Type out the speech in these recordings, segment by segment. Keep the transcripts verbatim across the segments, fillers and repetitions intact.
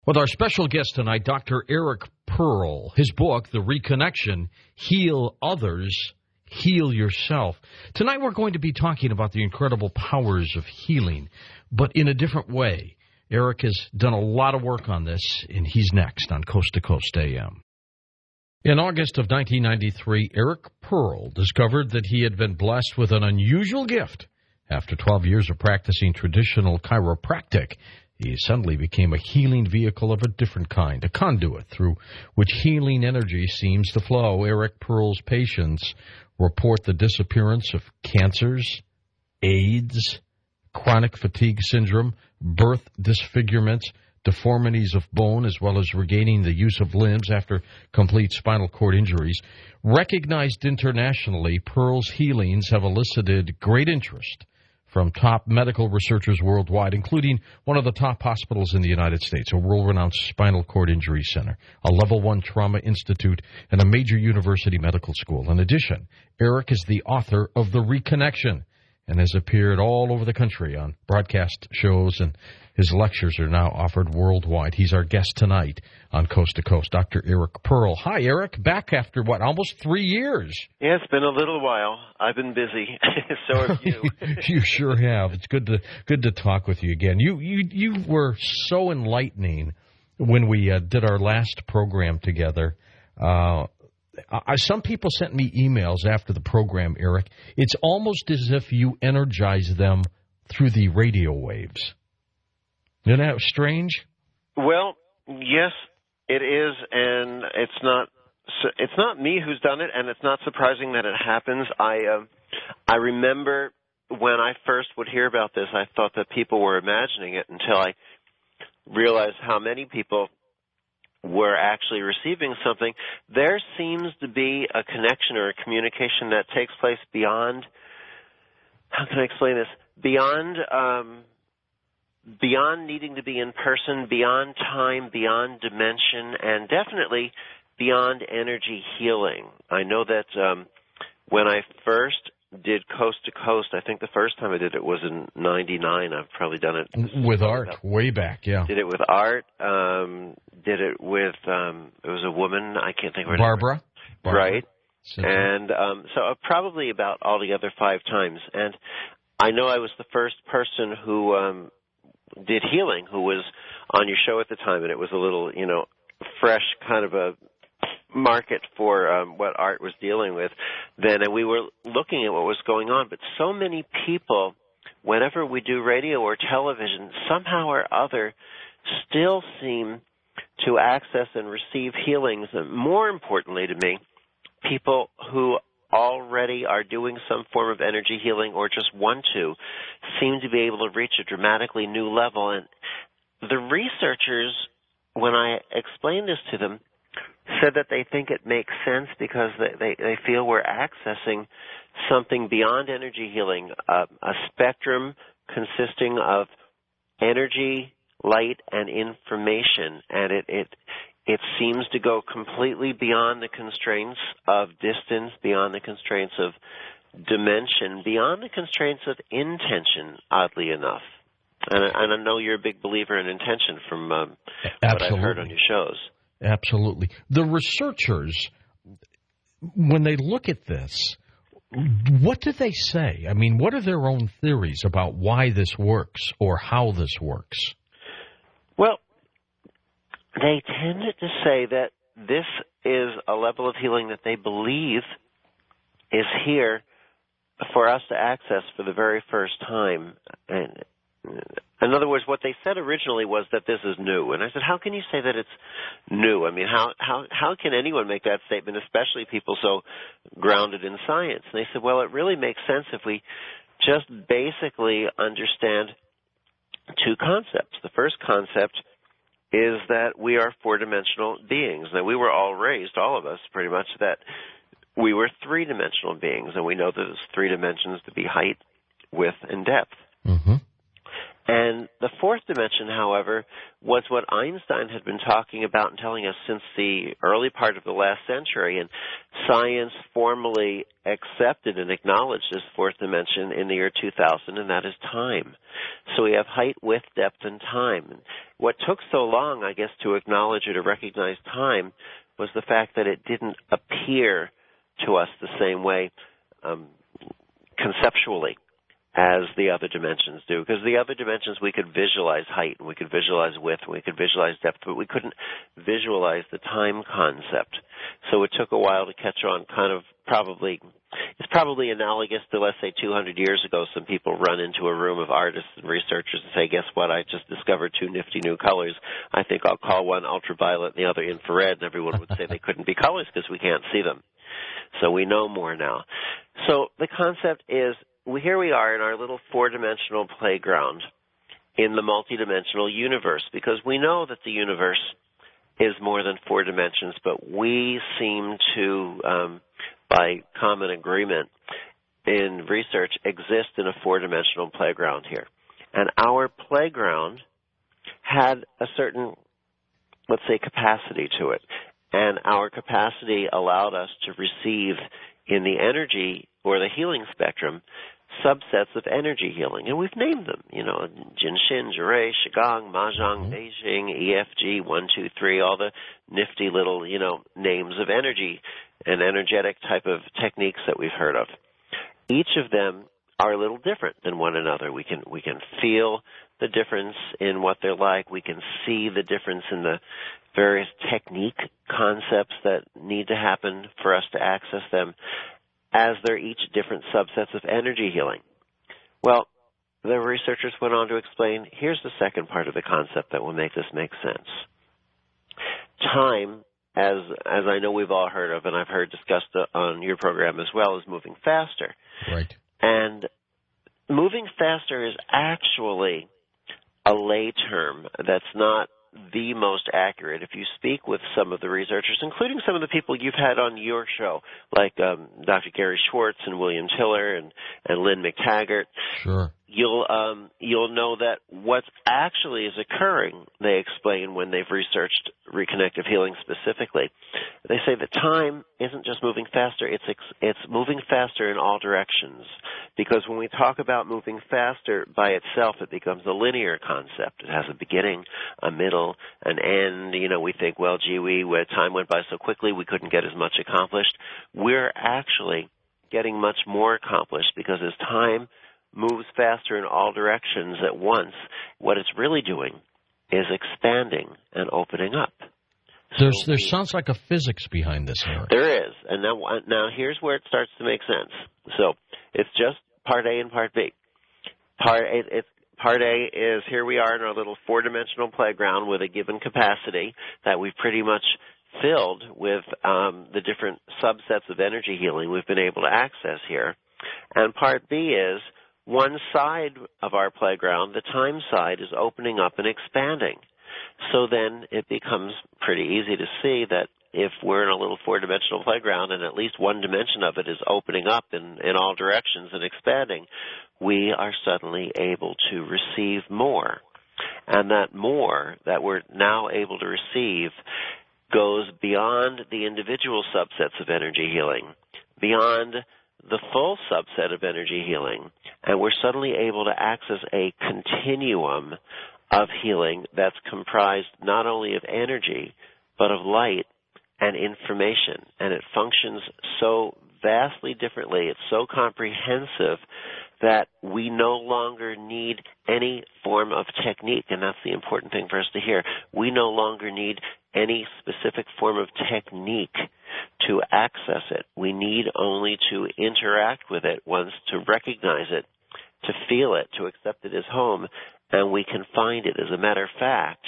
With our special guest tonight, Doctor Eric Pearl. His book, The Reconnection, Heal Others, Heal Yourself. Tonight we're going to be talking about the incredible powers of healing, but in a different way. Eric has done a lot of work on this, and he's next on Coast to Coast A M. In August of nineteen ninety-three, Eric Pearl discovered that he had been blessed with an unusual gift. After twelve years of practicing traditional chiropractic, he suddenly became a healing vehicle of a different kind, a conduit through which healing energy seems to flow. Eric Pearl's patients report the disappearance of cancers, AIDS, chronic fatigue syndrome, birth disfigurements, deformities of bone, as well as regaining the use of limbs after complete spinal cord injuries. Recognized internationally, Pearl's healings have elicited great interest from top medical researchers worldwide, including one of the top hospitals in the United States, a world-renowned spinal cord injury center, a level one trauma institute, and a major university medical school. In addition, Eric is the author of The Reconnection and has appeared all over the country on broadcast shows, and his lectures are now offered worldwide. He's our guest tonight on Coast to Coast, Doctor Eric Pearl. Hi, Eric. Back after, what, almost three years? Yeah, it's been a little while. I've been busy. So have you. You sure have. It's good to good to talk with you again. You you you were so enlightening when we uh, did our last program together. Uh, I, some people sent me emails after the program, Eric. It's almost as if you energize them through the radio waves. Isn't that strange? Well, yes, it is, and it's not. It's not me who's done it, and it's not surprising that it happens. I uh, I remember when I first would hear about this, I thought that people were imagining it until I realized how many people were actually receiving something. There seems to be a connection or a communication that takes place beyond. How can I explain this? Beyond. Um, Beyond needing to be in person, beyond time, beyond dimension, and definitely beyond energy healing. I know that um, when I first did Coast to Coast, I think the first time I did it was in ninety-nine. I've probably done it with Art, way back, yeah. Did it with Art. Um, did it with, um, it was a woman, I can't think of her Barbara. name. Barbara. Right. And um, so uh, probably about all the other five times. And I know I was the first person who um, did healing, who was on your show at the time, and it was a little, you know, fresh kind of a market for um, what Art was dealing with then, and we were looking at what was going on. But so many people, whenever we do radio or television, somehow or other still seem to access and receive healings, and more importantly to me, people who already are doing some form of energy healing or just want to seem to be able to reach a dramatically new level. And the researchers, when I explained this to them, said that they think it makes sense because they, they, they feel we're accessing something beyond energy healing, uh, a spectrum consisting of energy, light, and information. And it, it It seems to go completely beyond the constraints of distance, beyond the constraints of dimension, beyond the constraints of intention, oddly enough. And, and I know you're a big believer in intention from um, what I've heard on your shows. Absolutely. The researchers, when they look at this, what do they say? I mean, what are their own theories about why this works or how this works? Well, they tended to say that this is a level of healing that they believe is here for us to access for the very first time. And in other words, what they said originally was that this is new. And I said, how can you say that it's new? I mean, how how how can anyone make that statement, especially people so grounded in science? And they said, well, it really makes sense if we just basically understand two concepts. The first concept is that we are four-dimensional beings. Now, we were all raised, all of us, pretty much, that we were three-dimensional beings, and we know that there's three dimensions to be height, width, and depth. Mm-hmm. And the fourth dimension, however, was what Einstein had been talking about and telling us since the early part of the last century. And science formally accepted and acknowledged this fourth dimension in the year two thousand, and that is time. So we have height, width, depth, and time. And what took so long, I guess, to acknowledge or to recognize time was the fact that it didn't appear to us the same way um, conceptually as the other dimensions do. Because the other dimensions, we could visualize height, and we could visualize width, and we could visualize depth, but we couldn't visualize the time concept. So it took a while to catch on. Kind of probably, it's probably analogous to, let's say, two hundred years ago, some people run into a room of artists and researchers and say, guess what, I just discovered two nifty new colors. I think I'll call one ultraviolet and the other infrared, and everyone would say they couldn't be colors because we can't see them. So we know more now. So the concept is, well, here we are in our little four-dimensional playground in the multidimensional universe, because we know that the universe is more than four dimensions, but we seem to, um, by common agreement in research, exist in a four-dimensional playground here. And our playground had a certain, let's say, capacity to it. And our capacity allowed us to receive in the energy or the healing spectrum subsets of energy healing, and we've named them, you know, Jinshin, Jure, Qigong, Mahjong, Beijing, E F G, one, two, three, all the nifty little, you know, names of energy and energetic type of techniques that we've heard of. Each of them are a little different than one another. We can we can feel the difference in what they're like. We can see the difference in the various technique concepts that need to happen for us to access them, as they're each different subsets of energy healing. Well, the researchers went on to explain, here's the second part of the concept that will make this make sense. Time, as as I know we've all heard of, and I've heard discussed on your program as well, is moving faster. Right. And moving faster is actually a lay term that's not the most accurate. If you speak with some of the researchers, including some of the people you've had on your show, like um, Doctor Gary Schwartz and William Tiller and, and Lynn McTaggart, sure, you'll um, you'll know that what actually is occurring, they explain when they've researched reconnective healing specifically. They say that time isn't just moving faster, it's ex- it's moving faster in all directions. Because when we talk about moving faster by itself, it becomes a linear concept. It has a beginning, a middle, an end. You know, we think, well, gee, we, time went by so quickly we couldn't get as much accomplished. We're actually getting much more accomplished because as time moves faster in all directions at once, what it's really doing is expanding and opening up. There's, So there we, sounds like a physics behind this, Eric. there is. And now, now here's where it starts to make sense. So it's just part A and part B. Part A, it's, part A is here we are in our little four-dimensional playground with a given capacity that we've pretty much filled with um, the different subsets of energy healing we've been able to access here. And part B is one side of our playground, the time side, is opening up and expanding. So then it becomes pretty easy to see that if we're in a little four-dimensional playground and at least one dimension of it is opening up in, in all directions and expanding, we are suddenly able to receive more. And that more that we're now able to receive goes beyond the individual subsets of energy healing, beyond the full subset of energy healing, and we're suddenly able to access a continuum of healing that's comprised not only of energy, but of light and information. And it functions so vastly differently, it's so comprehensive that we no longer need any form of technique, and that's the important thing for us to hear. We no longer need any specific form of technique to access it. We need only to interact with it once, to recognize it, to feel it, to accept it as home, and we can find it. As a matter of fact,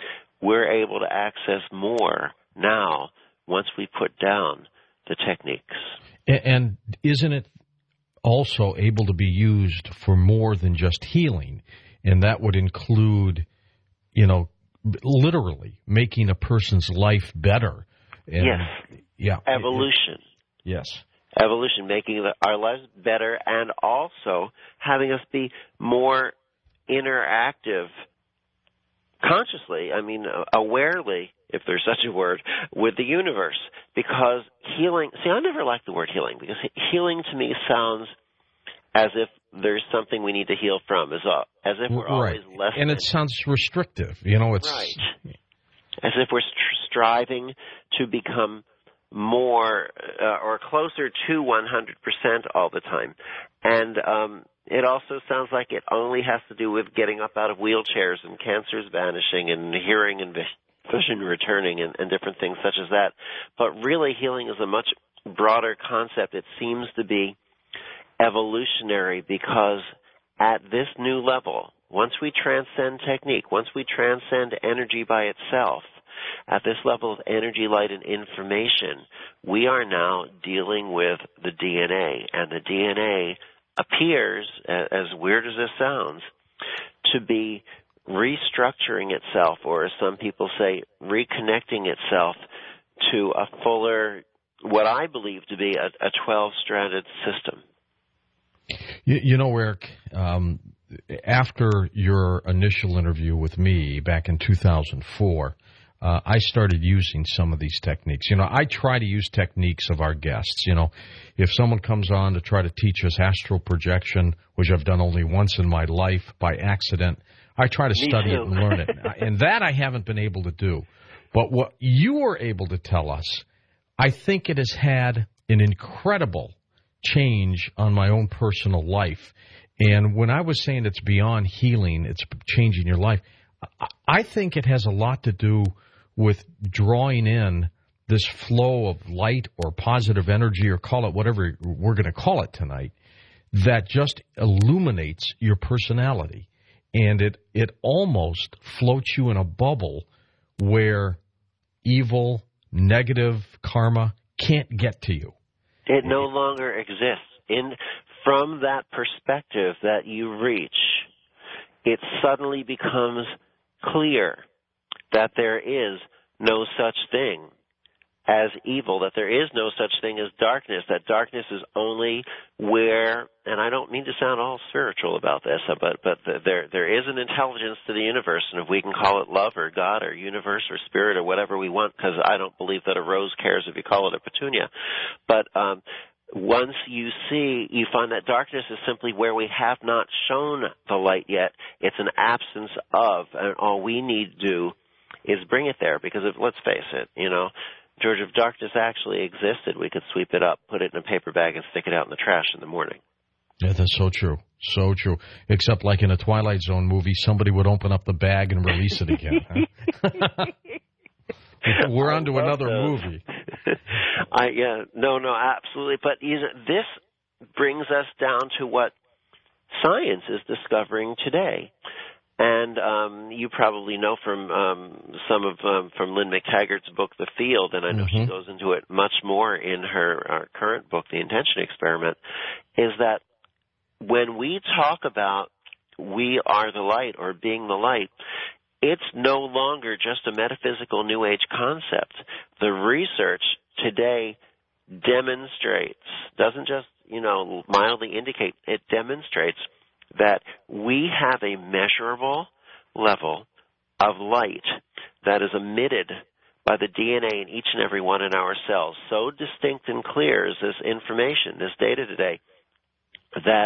we're able to access more now once we put down the techniques. And isn't it also able to be used for more than just healing? And that would include, you know, literally making a person's life better. And, yes. Yeah. Evolution. Yes. Evolution, making our lives better and also having us be more interactive consciously, I mean, uh, awarely, if there's such a word, with the universe. Because healing, see, I never liked the word healing, because healing to me sounds as if there's something we need to heal from, as, uh, as if we're right. always less And than. it sounds restrictive. You know, it's... Right. As if we're str- striving to become more uh, or closer to one hundred percent all the time. And um, it also sounds like it only has to do with getting up out of wheelchairs and cancers vanishing and hearing and vision returning and, and different things such as that. But really, healing is a much broader concept. It seems to be evolutionary, because at this new level, once we transcend technique, once we transcend energy by itself, at this level of energy, light, and information, we are now dealing with the D N A. And the D N A appears, as weird as this sounds, to be restructuring itself, or as some people say, reconnecting itself to a fuller, what I believe to be a, a twelve-stranded system. You, you know, Eric, um, after your initial interview with me back in two thousand four, uh, I started using some of these techniques. You know, I try to use techniques of our guests. You know, if someone comes on to try to teach us astral projection, which I've done only once in my life by accident, I try to Me study too. it and learn it. And that I haven't been able to do. But what you were able to tell us, I think it has had an incredible change on my own personal life. And when I was saying it's beyond healing, it's changing your life, I think it has a lot to do with drawing in this flow of light or positive energy, or call it whatever we're going to call it tonight, that just illuminates your personality. And it, it almost floats you in a bubble where evil, negative karma can't get to you. It no longer exists. In from that perspective that you reach, it suddenly becomes clear that there is no such thing as evil, that there is no such thing as darkness, that darkness is only where, and I don't mean to sound all spiritual about this, but but there there is an intelligence to the universe, and if we can call it love or God or universe or spirit or whatever we want, because I don't believe that a rose cares if you call it a petunia, but um, once you see, you find that darkness is simply where we have not shown the light yet. It's an absence of, and all we need to do is bring it there, because if, let's face it, you know, George, if darkness actually existed, we could sweep it up, put it in a paper bag, and stick it out in the trash in the morning. Yeah, that's so true. So true. Except like in a Twilight Zone movie, somebody would open up the bag and release it again. Huh? We're on to another those. movie. I yeah, no, no, absolutely. But you know, this brings us down to what science is discovering today. And um, you probably know from um, some of um, from Lynn McTaggart's book, The Field, and I know mm-hmm. she goes into it much more in her, her current book, The Intention Experiment, is that when we talk about we are the light or being the light, it's no longer just a metaphysical New Age concept. The research today demonstrates, doesn't just, you know, mildly indicate, it demonstrates that we have a measurable level of light that is emitted by the D N A in each and every one in our cells. So distinct and clear is this information, this data today, that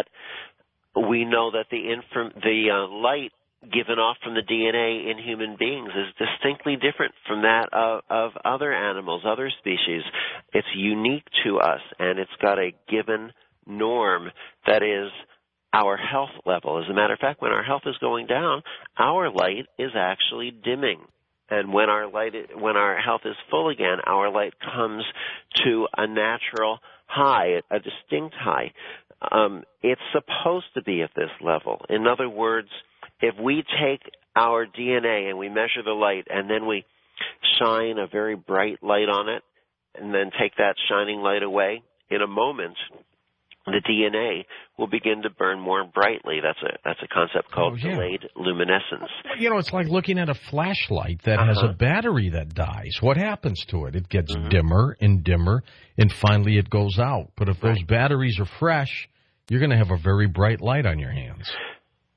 we know that the inform- the uh, light given off from the D N A in human beings is distinctly different from that of, of other animals, other species. It's unique to us, and it's got a given norm that is our health level. As a matter of fact, when our health is going down, our light is actually dimming. And when our light, when our health is full again, our light comes to a natural high, a distinct high. Um, it's supposed to be at this level. In other words, if we take our D N A and we measure the light, and then we shine a very bright light on it, and then take that shining light away, in a moment, the D N A will begin to burn more brightly. That's a that's a concept called oh, yeah. delayed luminescence. You know, it's like looking at a flashlight that uh-huh. has a battery that dies. What happens to it? It gets mm-hmm. dimmer and dimmer, and finally it goes out. But if right. those batteries are fresh, you're going to have a very bright light on your hands. But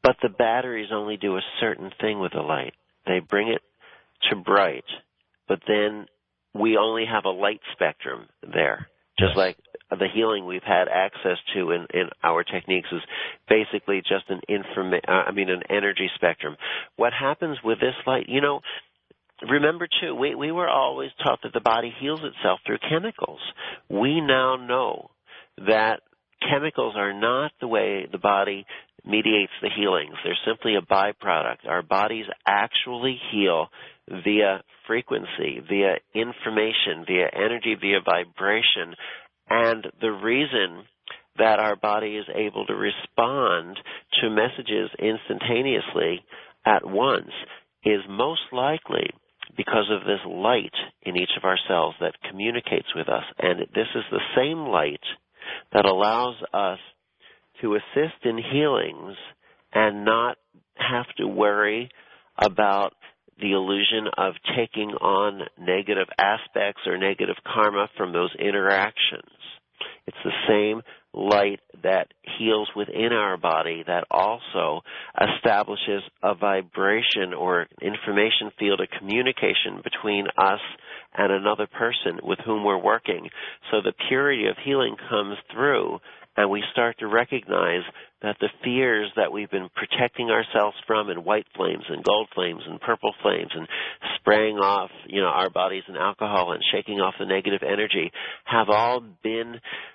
but the batteries only do a certain thing with the light. They bring it to bright, but then we only have a light spectrum there. Just yes. like the healing we've had access to in, in our techniques is basically just an informa- uh, I mean an energy spectrum. What happens with this light, you know, remember too, we, we were always taught that the body heals itself through chemicals. We now know that chemicals are not the way the body mediates the healings. They're simply a byproduct. Our bodies actually heal via frequency, via information, via energy, via vibration. And the reason that our body is able to respond to messages instantaneously at once is most likely because of this light in each of our cells that communicates with us. And this is the same light that allows us to assist in healings and not have to worry about the illusion of taking on negative aspects or negative karma from those interactions. It's the same light that heals within our body that also establishes a vibration or information field, a communication between us and another person with whom we're working. So the purity of healing comes through, and we start to recognize that the fears that we've been protecting ourselves from in white flames and gold flames and purple flames and spraying off, you know, our bodies in alcohol and shaking off the negative energy have all been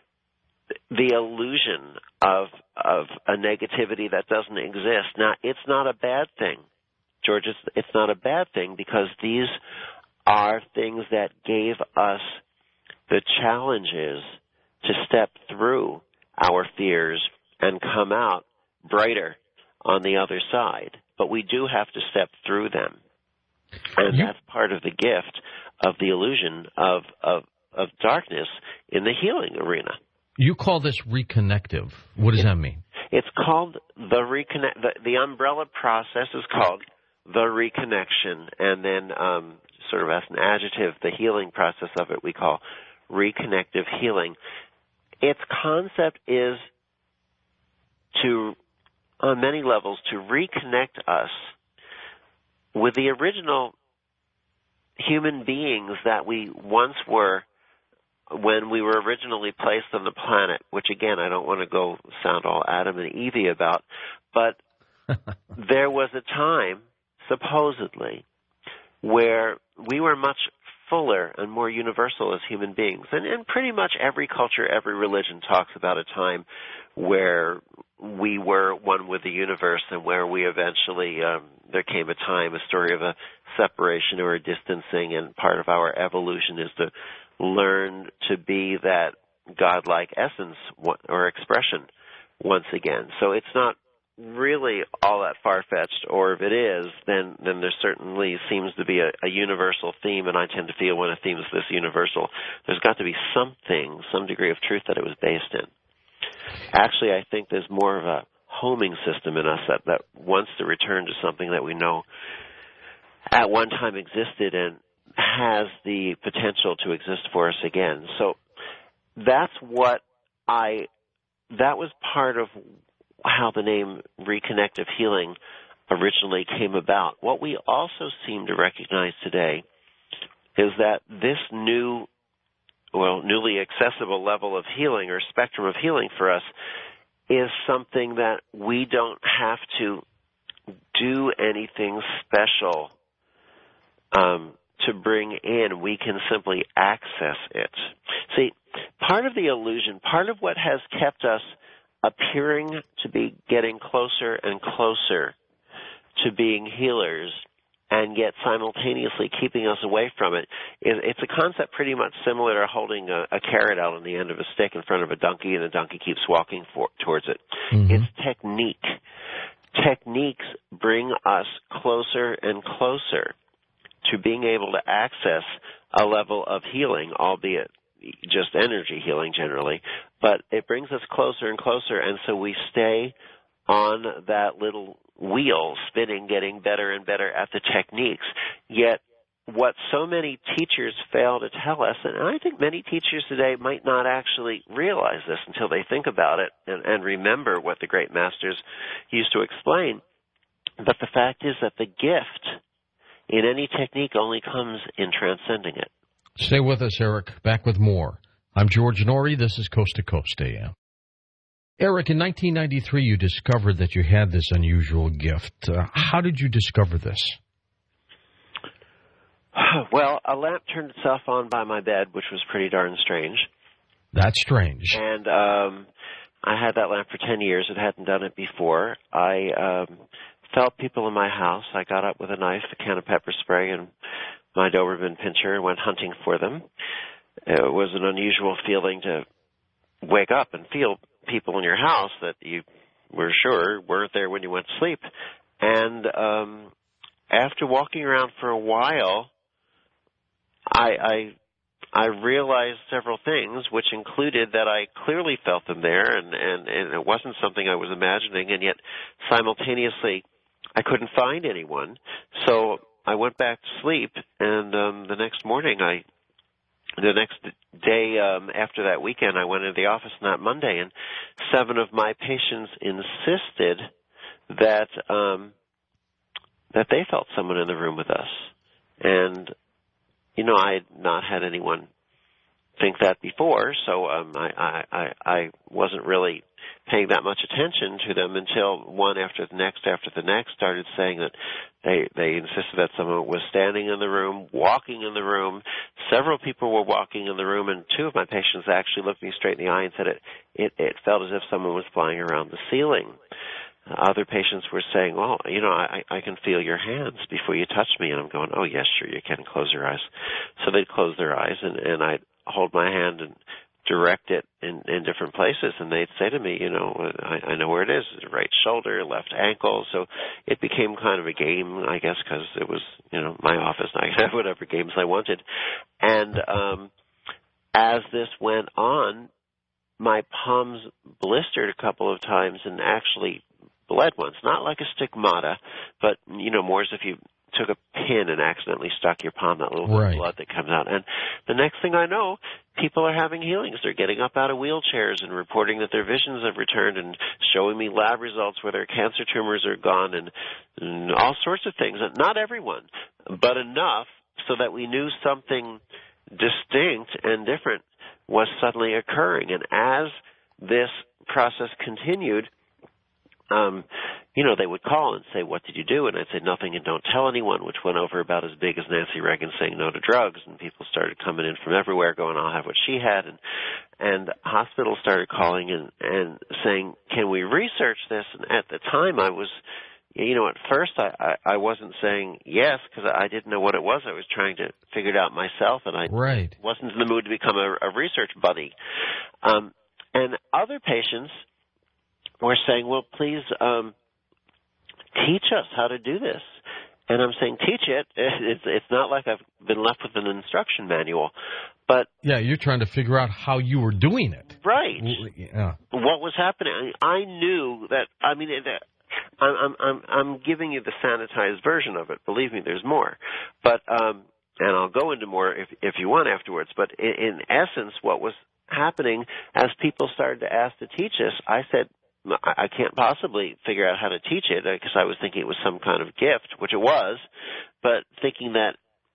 the illusion of of a negativity that doesn't exist. Now, it's not a bad thing, George. It's, it's not a bad thing because these are things that gave us the challenges to step through our fears and come out brighter on the other side. But we do have to step through them. And you, that's part of the gift of the illusion of, of, of darkness in the healing arena. You call this reconnective. What does it, that mean? It's called the reconnect. The, the umbrella process is called the reconnection. And then um, sort of as an adjective, the healing process of it we call reconnective healing. Its concept is to, on many levels, to reconnect us with the original human beings that we once were when we were originally placed on the planet, which, again, I don't want to go sound all Adam and Eve about, but there was a time, supposedly, where we were much fuller and more universal as human beings. And, and pretty much every culture, every religion talks about a time where we were one with the universe and where we eventually, um, there came a time, a story of a separation or a distancing, and part of our evolution is to learn to be that godlike essence or expression once again. So it's not really all that far-fetched, or if it is, then, then there certainly seems to be a, a universal theme, and I tend to feel when a theme is this universal, there's got to be something, some degree of truth that it was based in. Actually, I think there's more of a homing system in us that, that wants to return to something that we know at one time existed and has the potential to exist for us again. So that's what I, that was part of how the name Reconnective Healing originally came about. What we also seem to recognize today is that this new, well, newly accessible level of healing or spectrum of healing for us is something that we don't have to do anything special um, to bring in. We can simply access it. See, part of the illusion, part of what has kept us appearing to be getting closer and closer to being healers and yet simultaneously keeping us away from it, is it's a concept pretty much similar to holding a, a carrot out on the end of a stick in front of a donkey and the donkey keeps walking for, towards it. Mm-hmm. It's technique. Techniques bring us closer and closer to being able to access a level of healing, albeit just energy healing generally, but it brings us closer and closer, and so we stay on that little wheel spinning, getting better and better at the techniques. Yet what so many teachers fail to tell us, and I think many teachers today might not actually realize this until they think about it and, and remember what the great masters used to explain, but the fact is that the gift in any technique only comes in transcending it. Stay with us, Eric. Back with more. I'm George Norrie. This is Coast to Coast A M. Eric, in nineteen ninety-three, you discovered that you had this unusual gift. Uh, how did you discover this? Well, a lamp turned itself on by my bed, which was pretty darn strange. That's strange. And um, I had that lamp for ten years. It hadn't done it before. I um, felt people in my house. I got up with a knife, a can of pepper spray, and my Doberman Pinscher and went hunting for them. It was an unusual feeling to wake up and feel people in your house that you were sure weren't there when you went to sleep. And um, after walking around for a while, I, I I realized several things, which included that I clearly felt them there, and, and, and it wasn't something I was imagining, and yet simultaneously I couldn't find anyone. So I went back to sleep, and um, the next morning, I, the next day um, after that weekend, I went into the office on that Monday, and seven of my patients insisted that um, that they felt someone in the room with us, and you know, I had not had anyone think that before, so um, I, I, I wasn't really paying that much attention to them until one after the next after the next started saying that they, they insisted that someone was standing in the room, walking in the room. Several people were walking in the room, and two of my patients actually looked me straight in the eye and said it, it, it felt as if someone was flying around the ceiling. Other patients were saying, well, you know, I, I can feel your hands before you touch me. And I'm going, oh, yes, sure, you can. Close your eyes. So they'd close their eyes, and, and I'd hold my hand and direct it in, in different places. And they'd say to me, you know, I, I know where it is, right shoulder, left ankle. So it became kind of a game, I guess, because it was, you know, my office. And I could have whatever games I wanted. And um, as this went on, my palms blistered a couple of times and actually bled once, not like a stigmata, but, you know, more as if you took a pin and accidentally stuck your palm, that little right. blood that comes out. And the next thing I know, people are having healings. They're getting up out of wheelchairs and reporting that their visions have returned and showing me lab results where their cancer tumors are gone and, and all sorts of things. And not everyone, but enough so that we knew something distinct and different was suddenly occurring. And as this process continued, Um, you know, they would call and say, what did you do? And I'd say, nothing and don't tell anyone, which went over about as big as Nancy Reagan saying no to drugs. And people started coming in from everywhere going, I'll have what she had. And, and hospitals started calling and, and saying, can we research this? And at the time I was, you know, at first I, I, I wasn't saying yes because I didn't know what it was. I was trying to figure it out myself, and I right. wasn't in the mood to become a, a research buddy. Um, and other patients were saying, well, please um, teach us how to do this. And I'm saying, teach it. It's, it's not like I've been left with an instruction manual. But yeah, you're trying to figure out how you were doing it. Right. Yeah. What was happening. I knew that, I mean, it, I'm, I'm, I'm giving you the sanitized version of it. Believe me, there's more. But, um, and I'll go into more if, if you want afterwards. But in, in essence, what was happening as people started to ask to teach us, I said, I can't possibly figure out how to teach it because I was thinking it was some kind of gift, which it was, but thinking that,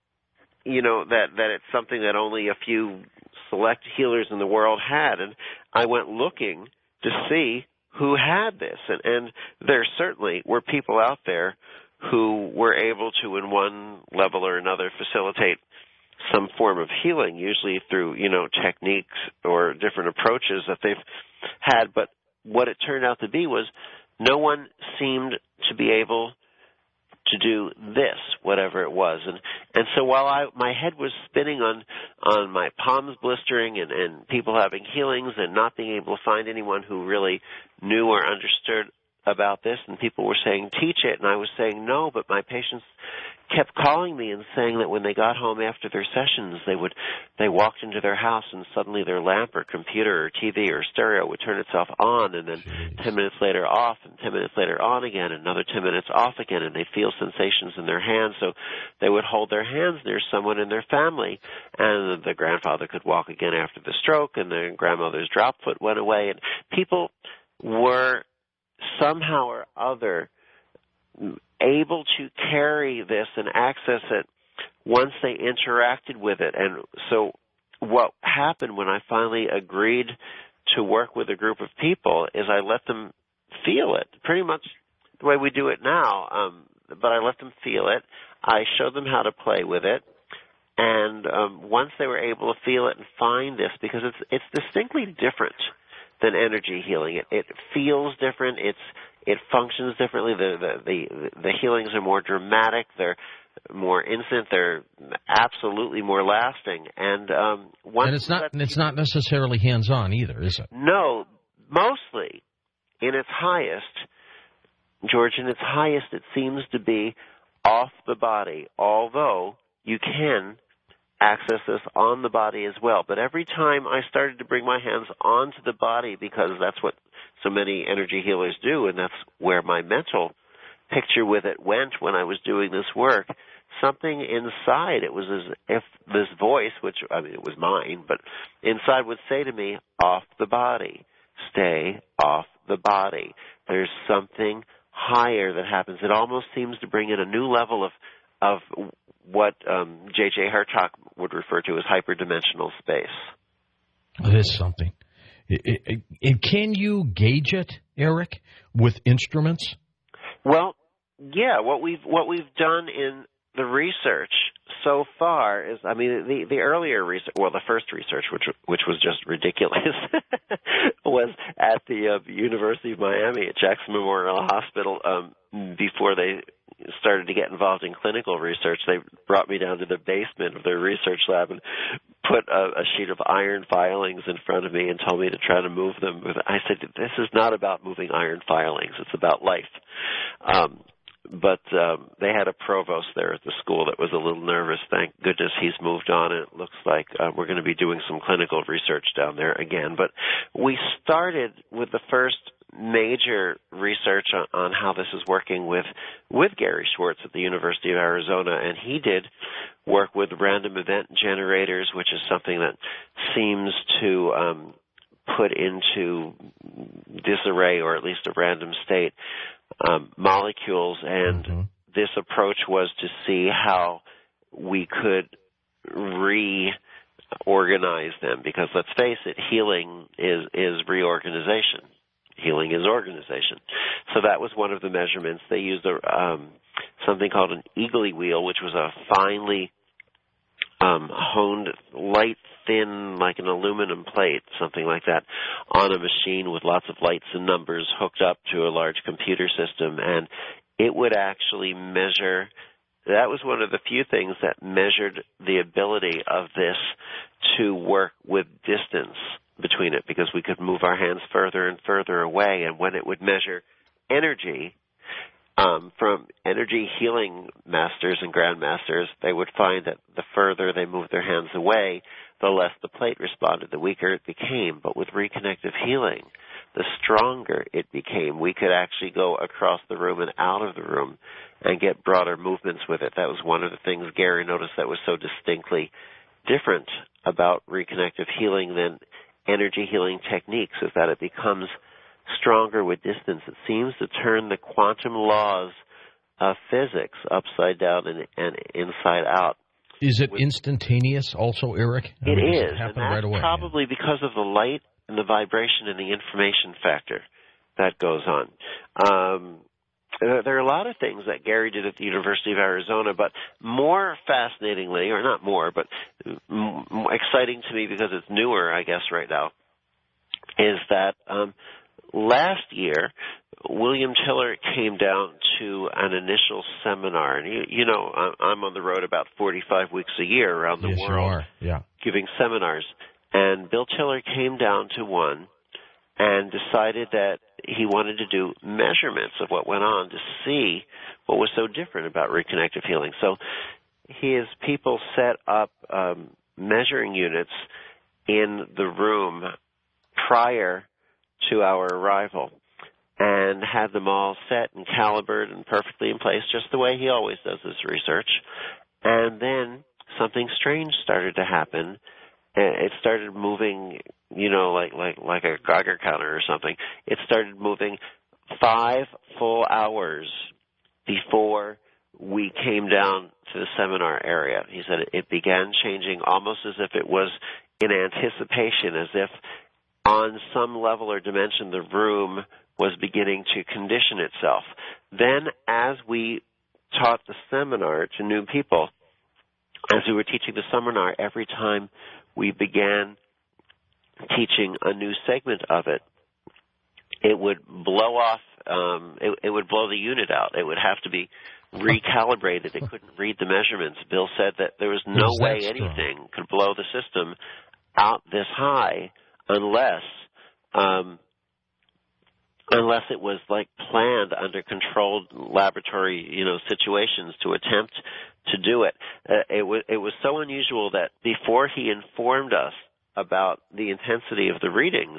you know, that, that it's something that only a few select healers in the world had. And I went looking to see who had this. And, and there certainly were people out there who were able to, in one level or another, facilitate some form of healing, usually through, you know, techniques or different approaches that they've had. But what it turned out to be was no one seemed to be able to do this, whatever it was. And and so while I my head was spinning on, on my palms blistering and, and people having healings and not being able to find anyone who really knew or understood about this, and people were saying, teach it, and I was saying, no, but my patients kept calling me and saying that when they got home after their sessions, they would they walked into their house and suddenly their lamp or computer or T V or stereo would turn itself on, and then Jeez. ten minutes later off, and ten minutes later on again, and another ten minutes off again, and they'd feel sensations in their hands. So they would hold their hands near someone in their family, and the grandfather could walk again after the stroke, and the grandmother's drop foot went away, and people were somehow or other able to carry this and access it once they interacted with it. And so what happened when I finally agreed to work with a group of people is I let them feel it, pretty much the way we do it now, um, but I let them feel it. I showed them how to play with it. And um, once they were able to feel it and find this, because it's it's distinctly different than energy healing. It, it feels different. It's it functions differently. The, the the the healings are more dramatic. They're more instant. They're absolutely more lasting. And um, once and it's not it's not necessarily hands-on either, is it? No, mostly in its highest, George. In its highest, it seems to be off the body. Although you can access this on the body as well. But every time I started to bring my hands onto the body, because that's what so many energy healers do, and that's where my mental picture with it went when I was doing this work, something inside, it was as if this voice, which, I mean, it was mine, but inside would say to me, off the body, stay off the body. There's something higher that happens. It almost seems to bring in a new level of of what um, J J Hartock would refer to as hyperdimensional space. It is something. It, it, it, can you gauge it, Eric, with instruments? Well, yeah. What we've what we've done in the research so far is, I mean, the the earlier research, well, the first research, which which was just ridiculous, was at the uh, University of Miami at Jackson Memorial Hospital. Um, before they started to get involved in clinical research, they brought me down to the basement of their research lab and put a, a sheet of iron filings in front of me and told me to try to move them. I said, this is not about moving iron filings. It's about life. Um, but um, they had a provost there at the school that was a little nervous. Thank goodness he's moved on, and it looks like uh, we're going to be doing some clinical research down there again. But we started with the first major research on, on how this is working with with Gary Schwartz at the University of Arizona, and he did work with random event generators, which is something that seems to um, put into disarray, or at least a random state, um, molecules. And mm-hmm. this approach was to see how we could reorganize them, because let's face it, healing is is reorganization. Healing is organization. So that was one of the measurements. They used a, um, something called an Eagly wheel, which was a finely um, honed, light, thin, like an aluminum plate, something like that, on a machine with lots of lights and numbers hooked up to a large computer system. And it would actually measure, that was one of the few things that measured the ability of this to work with distance between it, because we could move our hands further and further away. And when it would measure energy um, from energy healing masters and grandmasters, they would find that the further they moved their hands away, the less the plate responded, the weaker it became. But with reconnective healing, the stronger it became. We could actually go across the room and out of the room and get broader movements with it. That was one of the things Gary noticed that was so distinctly different about reconnective healing than energy healing techniques, is that it becomes stronger with distance. It seems to turn the quantum laws of physics upside down and, and inside out. Is it with, instantaneous also, Eric? I it mean, is, it and that's right away, probably yeah. because of the light and the vibration and the information factor that goes on. Um, There are a lot of things that Gary did at the University of Arizona, but more fascinatingly, or not more, but exciting to me because it's newer, I guess, right now, is that um, last year, William Tiller came down to an initial seminar. And, you, you know, I'm on the road about forty-five weeks a year around the yes, world you are. Yeah. giving seminars. And Bill Tiller came down to one and decided that he wanted to do measurements of what went on to see what was so different about reconnective healing. So his people set up um, measuring units in the room prior to our arrival and had them all set and calibrated and perfectly in place, just the way he always does his research. And then something strange started to happen. It started moving, you know, like like like a Geiger counter or something. It started moving five full hours before we came down to the seminar area. He said it began changing almost as if it was in anticipation, as if on some level or dimension the room was beginning to condition itself. Then as we taught the seminar to new people, as we were teaching the seminar, every time we began teaching a new segment of it, it would blow off, um, it, it would blow the unit out. It would have to be recalibrated. It couldn't read the measurements. Bill said that there was no way anything could blow the system out this high unless um, unless it was like planned under controlled laboratory, you know, situations to attempt to do it. Uh, it was it was so unusual that before he informed us about the intensity of the readings,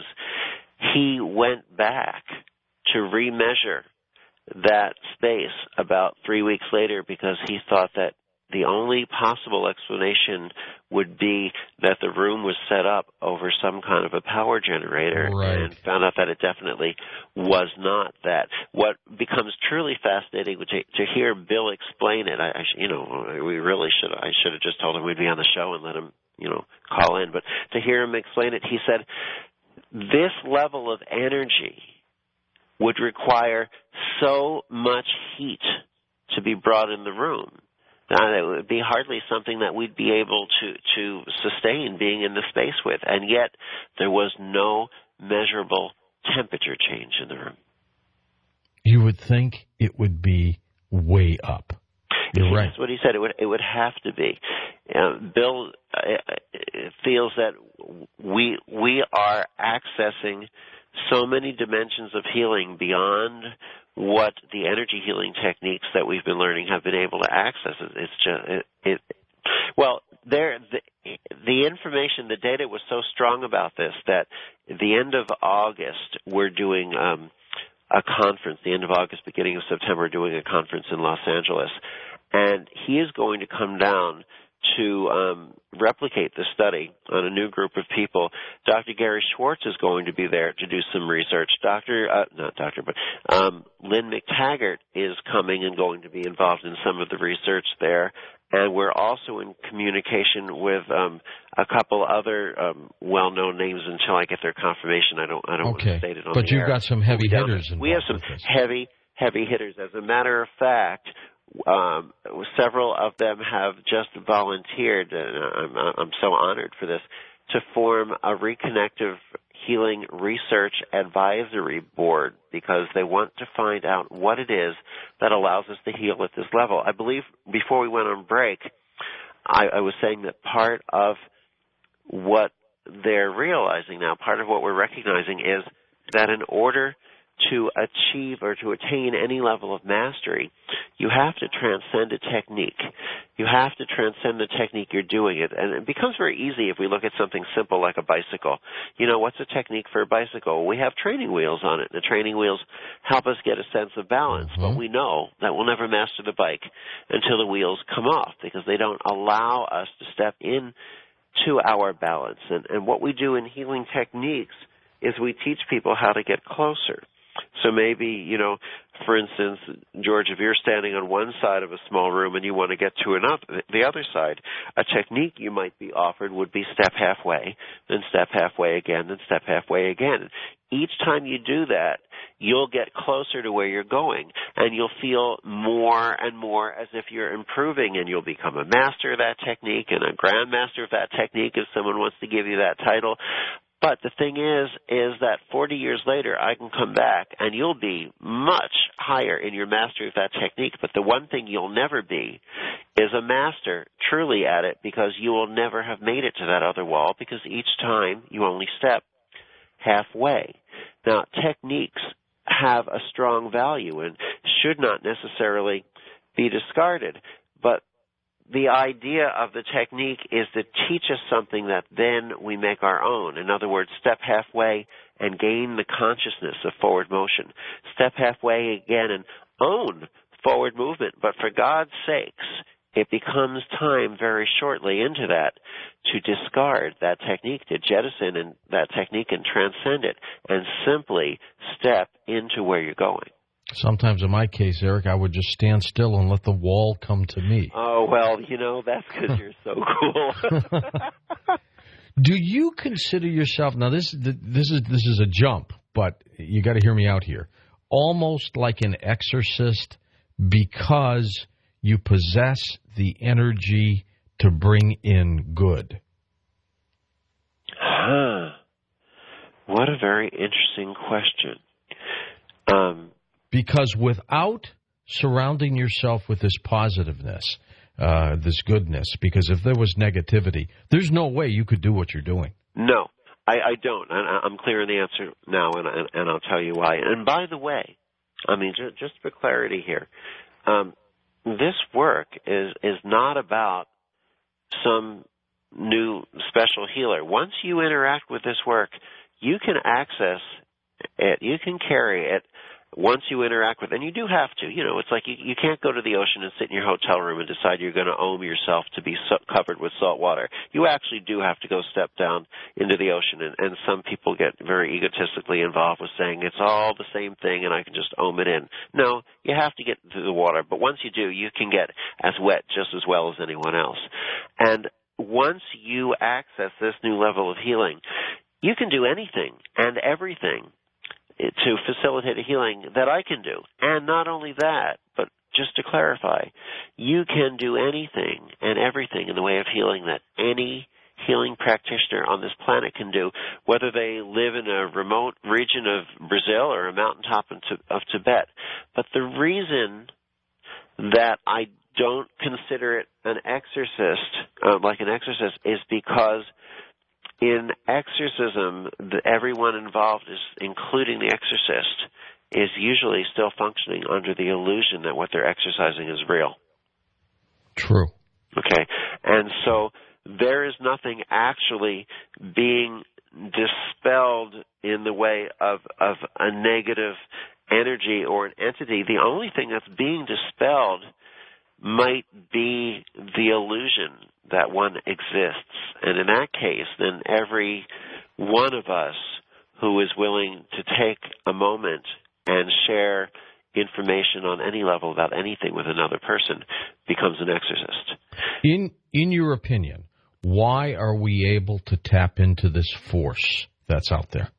he went back to remeasure that space about three weeks later because he thought that the only possible explanation would be that the room was set up over some kind of a power generator, right, and found out that it definitely was not that. What becomes truly fascinating to, to hear Bill explain it, I, I you know, we really should, I should have just told him we'd be on the show and let him, you know, call in, but to hear him explain it, he said, this level of energy would require so much heat to be brought in the room. Now, it would be hardly something that we'd be able to, to sustain being in the space with, and yet there was no measurable temperature change in the room. You would think it would be way up. You're right. That's what he said. It would it would have to be. Uh, Bill uh, feels that we we are accessing so many dimensions of healing beyond what the energy healing techniques that we've been learning have been able to access. It's just it. it well, there the, the information, the data was so strong about this that at the end of August we're doing um, a conference. The end of August, beginning of September, doing a conference in Los Angeles. And he is going to come down to um, replicate the study on a new group of people. Doctor Gary Schwartz is going to be there to do some research. Doctor, uh, not doctor, but um, Lynn McTaggart is coming and going to be involved in some of the research there. And we're also in communication with um, a couple other um, well-known names. Until I get their confirmation, I don't. I don't okay. want to state it on but the you've air. got some heavy hitters involved. We have some heavy, heavy hitters. As a matter of fact, Um, several of them have just volunteered, and I'm, I'm so honored for this, to form a Reconnective Healing Research Advisory Board because they want to find out what it is that allows us to heal at this level. I believe before we went on break, I, I was saying that part of what they're realizing now, part of what we're recognizing is that in order to achieve or to attain any level of mastery, you have to transcend a technique. You have to transcend the technique you're doing it. And it becomes very easy if we look at something simple like a bicycle. You know, what's a technique for a bicycle? We have training wheels on it. The training wheels help us get a sense of balance, mm-hmm. but we know that we'll never master the bike until the wheels come off because they don't allow us to step in to our balance. And, and what we do in healing techniques is we teach people how to get closer. So maybe, you know, for instance, George, if you're standing on one side of a small room and you want to get to another, the other side, a technique you might be offered would be step halfway, then step halfway again, then step halfway again. Each time you do that, you'll get closer to where you're going, and you'll feel more and more as if you're improving, and you'll become a master of that technique and a grandmaster of that technique if someone wants to give you that title. But the thing is, is that forty years later, I can come back and you'll be much higher in your mastery of that technique. But the one thing you'll never be is a master truly at it because you will never have made it to that other wall because each time you only step halfway. Now, techniques have a strong value and should not necessarily be discarded. But the idea of the technique is to teach us something that then we make our own. In other words, step halfway and gain the consciousness of forward motion. Step halfway again and own forward movement. But for God's sakes, it becomes time very shortly into that to discard that technique, to jettison and that technique and transcend it, and simply step into where you're going. Sometimes in my case, Eric, I would just stand still and let the wall come to me. Oh, well, you know, that's because you're so cool. Do you consider yourself, now this, this is this is a jump, but you got to hear me out here, almost like an exorcist because you possess the energy to bring in good? Huh. What a very interesting question. Um, because without surrounding yourself with this positiveness, uh, this goodness, because if there was negativity, there's no way you could do what you're doing. No, I, I don't. I, I'm clear in the answer now, and, and, and I'll tell you why. And by the way, I mean, just, just for clarity here, um, this work is is not about some new special healer. Once you interact with this work, you can access it, you can carry it once you interact with it. And you do have to. You know, it's like you, you can't go to the ocean and sit in your hotel room and decide you're going to ohm yourself to be so covered with salt water. You actually do have to go step down into the ocean, and, and some people get very egotistically involved with saying it's all the same thing and I can just ohm it in. No, you have to get into the water, but once you do, you can get as wet just as well as anyone else. And once you access this new level of healing, you can do anything and everything to facilitate a healing that I can do. And not only that, but just to clarify, you can do anything and everything in the way of healing that any healing practitioner on this planet can do, whether they live in a remote region of Brazil or a mountaintop of Tibet. But the reason that I don't consider it an exorcist, uh, like an exorcist, is because in exorcism, the, everyone involved, is, including the exorcist, is usually still functioning under the illusion that what they're exercising is real. True. Okay. And so there is nothing actually being dispelled in the way of, of a negative energy or an entity. The only thing that's being dispelled might be the illusion that one exists. And in that case, then every one of us who is willing to take a moment and share information on any level about anything with another person becomes an exorcist. In in your opinion, why are we able to tap into this force that's out there?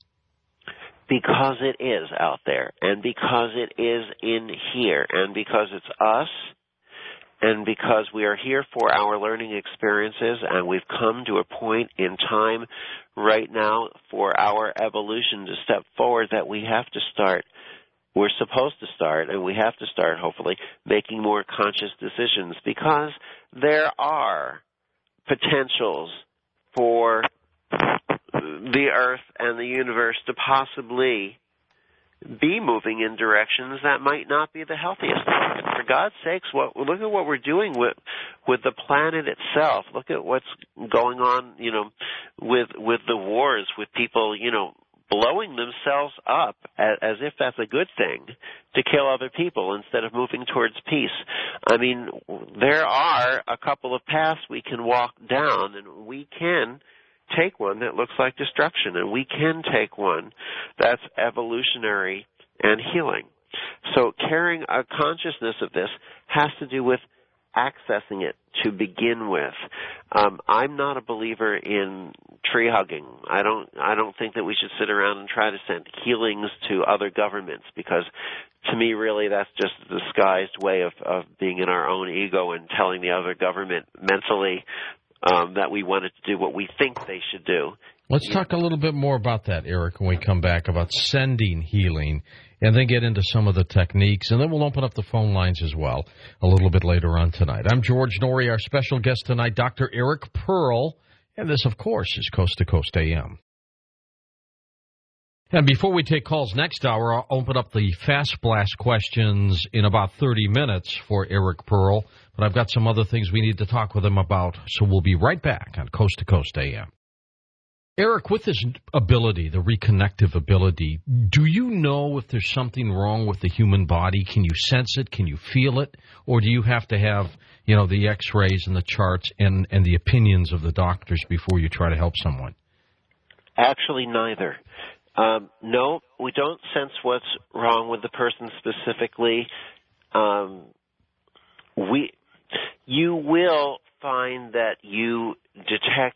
Because it is out there, and because it is in here, and because it's us, and because we are here for our learning experiences, and we've come to a point in time right now for our evolution to step forward that we have to start, we're supposed to start, and we have to start, hopefully, making more conscious decisions, because there are potentials for the Earth and the universe to possibly be moving in directions that might not be the healthiest. And for God's sakes, what, look at what we're doing with with the planet itself. Look at what's going on, you know, with with the wars, with people, you know, blowing themselves up as, as if that's a good thing to kill other people instead of moving towards peace. I mean, there are a couple of paths we can walk down, and we can take one that looks like destruction, and we can take one that's evolutionary and healing. So carrying a consciousness of this has to do with accessing it to begin with. Um, I'm not a believer in tree hugging. I don't. I don't think that we should sit around and try to send healings to other governments, because to me, really, that's just a disguised way of, of being in our own ego and telling the other government mentally Um, that we wanted to do what we think they should do. Let's talk a little bit more about that, Eric, when we come back, about sending healing, and then get into some of the techniques, and then we'll open up the phone lines as well a little bit later on tonight. I'm George Noory. Our special guest tonight, Doctor Eric Pearl, and this, of course, is Coast to Coast A M. And before we take calls next hour, I'll open up the Fast Blast questions in about thirty minutes for Eric Pearl. But I've got some other things we need to talk with him about, so we'll be right back on Coast to Coast A M. Eric, with this ability, the reconnective ability, do you know if there's something wrong with the human body? Can you sense it? Can you feel it? Or do you have to have, you know, the x-rays and the charts and, and the opinions of the doctors before you try to help someone? Actually, neither. Um, no, we don't sense what's wrong with the person specifically. Um, we, you will find that you detect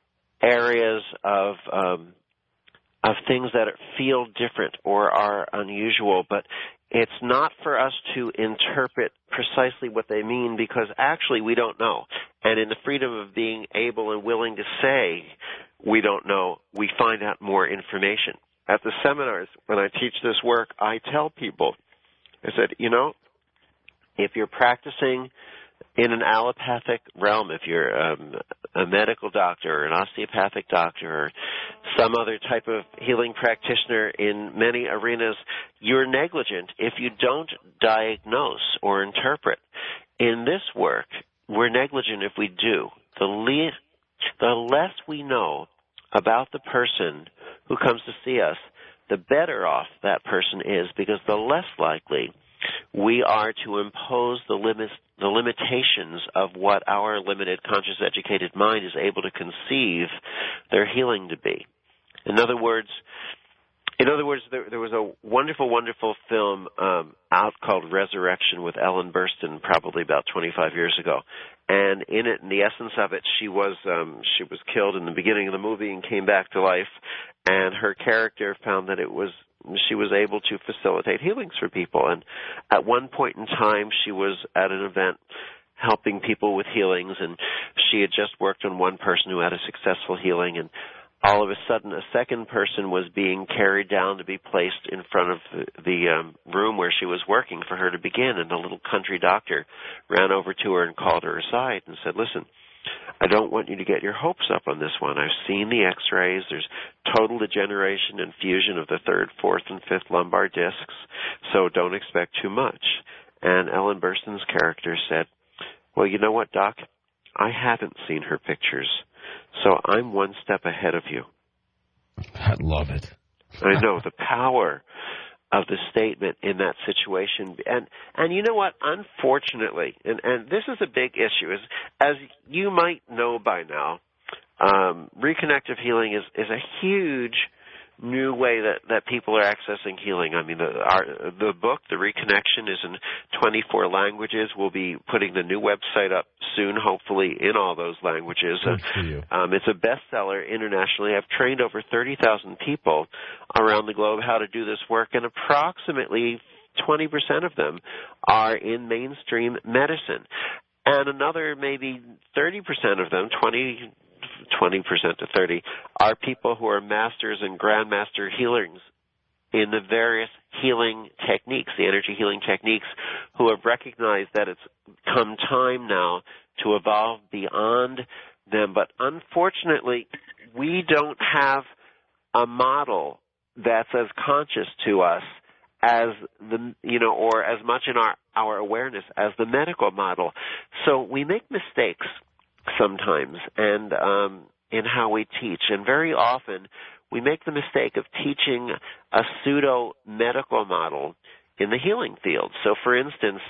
areas of um, of things that feel different or are unusual, but it's not for us to interpret precisely what they mean because actually we don't know. And in the freedom of being able and willing to say we don't know, we find out more information. At the seminars, when I teach this work, I tell people, I said, you know, if you're practicing in an allopathic realm, if you're um, a medical doctor or an osteopathic doctor or some other type of healing practitioner in many arenas, you're negligent if you don't diagnose or interpret. In this work, we're negligent if we do. The, le- the less we know about the person who comes to see us, the better off that person is because the less likely we are to impose the limits, the limitations of what our limited, conscious, educated mind is able to conceive their healing to be. In other words, in other words, there, there was a wonderful, wonderful film um, out called Resurrection with Ellen Burstyn, probably about twenty-five years ago. And in it, in the essence of it, she was um, she was killed in the beginning of the movie and came back to life. And her character found that it was she was able to facilitate healings for people. And at one point in time, she was at an event helping people with healings, and she had just worked on one person who had a successful healing, and all of a sudden a second person was being carried down to be placed in front of the, the um, room where she was working for her to begin, and the little country doctor ran over to her and called her aside and said, listen, I don't want you to get your hopes up on this one. I've seen the x-rays. There's total degeneration and fusion of the third, fourth, and fifth lumbar discs, so don't expect too much. And Ellen Burstyn's character said, well, you know what, Doc? I haven't seen her pictures, so I'm one step ahead of you. I love it. I know the power of the statement in that situation. And and you know what? Unfortunately, and, and this is a big issue, is as you might know by now, um, reconnective healing is, is a huge new way that, that people are accessing healing. I mean, the, our, the book, The Reconnection, is in twenty-four languages. We'll be putting the new website up soon, hopefully in all those languages. Good for you. Um, it's a bestseller internationally. I've trained over thirty thousand people around the globe how to do this work, and approximately twenty percent of them are in mainstream medicine. And another maybe thirty percent of them, twenty twenty percent to thirty, are people who are masters and grandmaster healers in the various healing techniques, the energy healing techniques, who have recognized that it's come time now to evolve beyond them. But unfortunately, we don't have a model that's as conscious to us as the, you know, or as much in our, our awareness as the medical model. So we make mistakes sometimes, and um, in how we teach. And very often we make the mistake of teaching a pseudo-medical model in the healing field. So, for instance,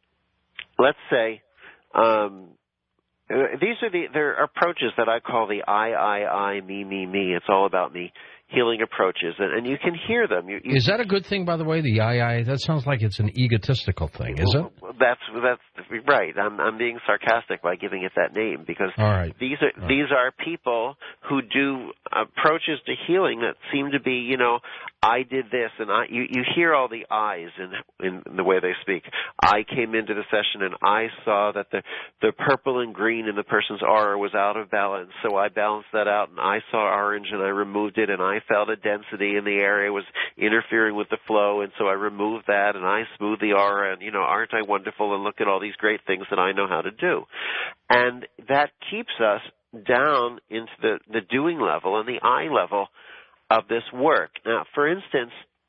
let's say um, these are the there are approaches that I call the I, I, I, me, me, me. It's all about me. Healing approaches, and, and you can hear them. You, you, is that a good thing, by the way, the I, I? That sounds like it's an egotistical thing, is it? That's that's right. I'm I'm being sarcastic by giving it that name because all right. these are all these right. are people who do approaches to healing that seem to be, you know, I did this, and I you, you hear all the I's in in the way they speak. I came into the session and I saw that the the purple and green in the person's aura was out of balance, so I balanced that out, and I saw orange and I removed it, and I felt a density in the area was interfering with the flow, and so I removed that, and I smoothed the aura, and, you know, aren't I wonderful, and look at all these great things that I know how to do. And that keeps us down into the, the doing level and the I level of this work. Now, for instance,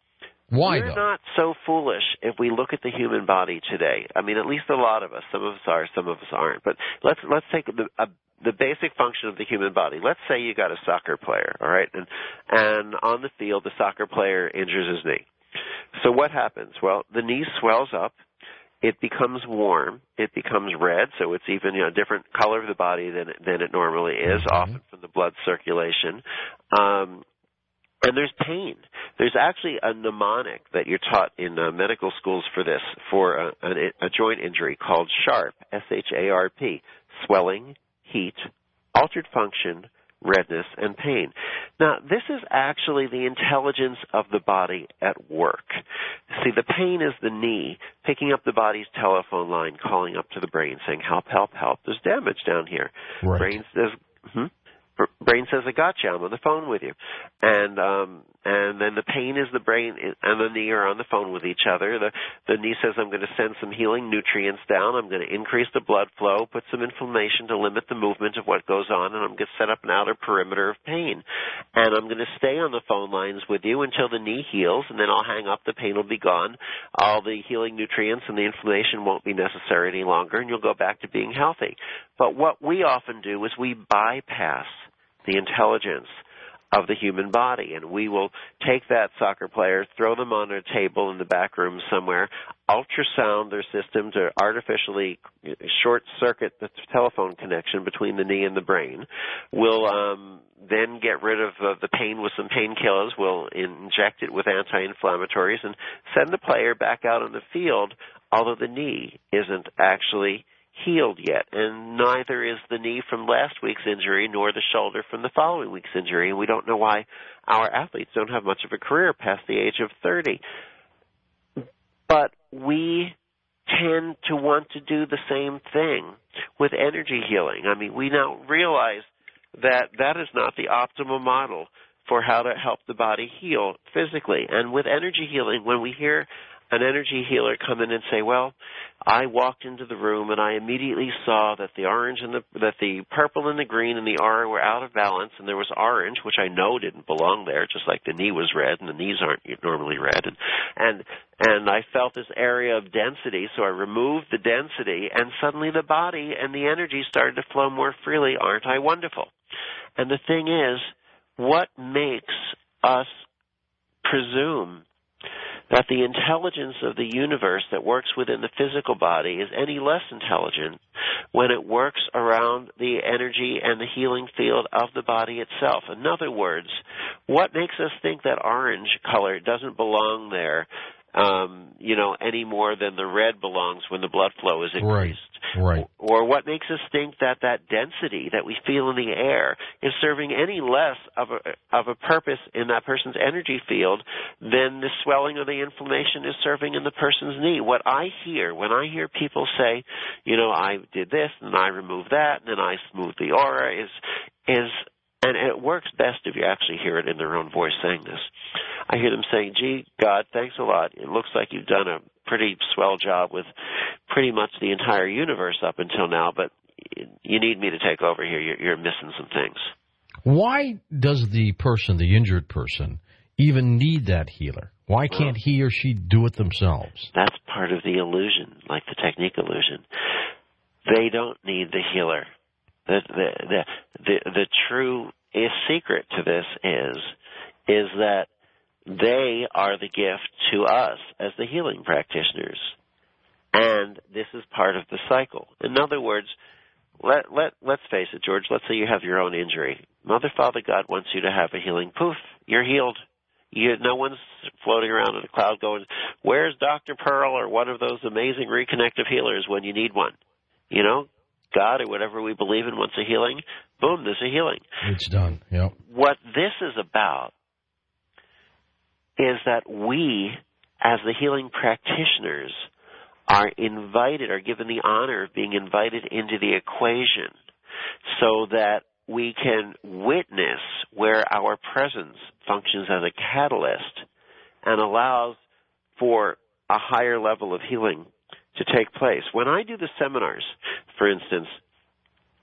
Why, we're though? not so foolish if we look at the human body today. I mean, at least a lot of us. Some of us are, some of us aren't. But let's let's take the, a, the basic function of the human body. Let's say you got a soccer player, all right, and and on the field the soccer player injures his knee. So what happens? Well, the knee swells up. It becomes warm. It becomes red, so it's even, you know, a different color of the body than than it normally is, mm-hmm. often from the blood circulation. Um, and there's pain. There's actually a mnemonic that you're taught in uh, medical schools for this, for a, a, a joint injury called SHARP, S H A R P, swelling, heat, altered function, redness, and pain. Now, this is actually the intelligence of the body at work. See, the pain is the knee picking up the body's telephone line, calling up to the brain, saying, help, help, help. There's damage down here. Right. Brain says, hmm? Brain says, I got you. I'm on the phone with you. And um, and then the pain is the brain and the knee are on the phone with each other. The, the knee says, I'm going to send some healing nutrients down. I'm going to increase the blood flow, put some inflammation to limit the movement of what goes on, and I'm going to set up an outer perimeter of pain. And I'm going to stay on the phone lines with you until the knee heals, and then I'll hang up. The pain will be gone. All the healing nutrients and the inflammation won't be necessary any longer, and you'll go back to being healthy. But what we often do is we bypass the intelligence of the human body, and we will take that soccer player, throw them on a table in the back room somewhere, ultrasound their system to artificially short-circuit the telephone connection between the knee and the brain. We'll um, then get rid of uh, the pain with some painkillers. We'll inject it with anti-inflammatories and send the player back out on the field, although the knee isn't actually healed yet, and neither is the knee from last week's injury nor the shoulder from the following week's injury, and we don't know why our athletes don't have much of a career past the age of thirty. But we tend to want to do the same thing with energy healing. I mean, we now realize that that is not the optimal model for how to help the body heal physically. And with energy healing, when we hear an energy healer come in and say, well, I walked into the room and I immediately saw that the orange and the that the purple and the green and the aura were out of balance, and there was orange, which I know didn't belong there, just like the knee was red, and the knees aren't normally red. And and and I felt this area of density, so I removed the density, and suddenly the body and the energy started to flow more freely. Aren't I wonderful? And the thing is, what makes us presume that the intelligence of the universe that works within the physical body is any less intelligent when it works around the energy and the healing field of the body itself? In other words, what makes us think that orange color doesn't belong there, um, you know, any more than the red belongs when the blood flow is increased? Right, right. Or what makes us think that that density that we feel in the air is serving any less of a, of a purpose in that person's energy field than the swelling or the inflammation is serving in the person's knee? What I hear when I hear people say, you know, I did this and I removed that and then I smoothed the aura is, is, and it works best if you actually hear it in their own voice saying this. I hear them saying, gee, God, thanks a lot. It looks like you've done a pretty swell job with pretty much the entire universe up until now, but you need me to take over here. You're, you're missing some things. Why does the person, the injured person, even need that healer? Why can't he or she do it themselves? That's part of the illusion, like the technique illusion. They don't need the healer. The the the the, the true secret to this is is that they are the gift to us as the healing practitioners. And this is part of the cycle. In other words, let, let, let's face it, George, let's say you have your own injury. Mother, Father, God wants you to have a healing. Poof, you're healed. You, no one's floating around in a cloud going, where's Doctor Pearl or one of those amazing reconnective healers when you need one? You know, God or whatever we believe in wants a healing. Boom, there's a healing. It's done, yep. What this is about is that we, as the healing practitioners, are invited, are given the honor of being invited into the equation so that we can witness where our presence functions as a catalyst and allows for a higher level of healing to take place. When I do the seminars, for instance,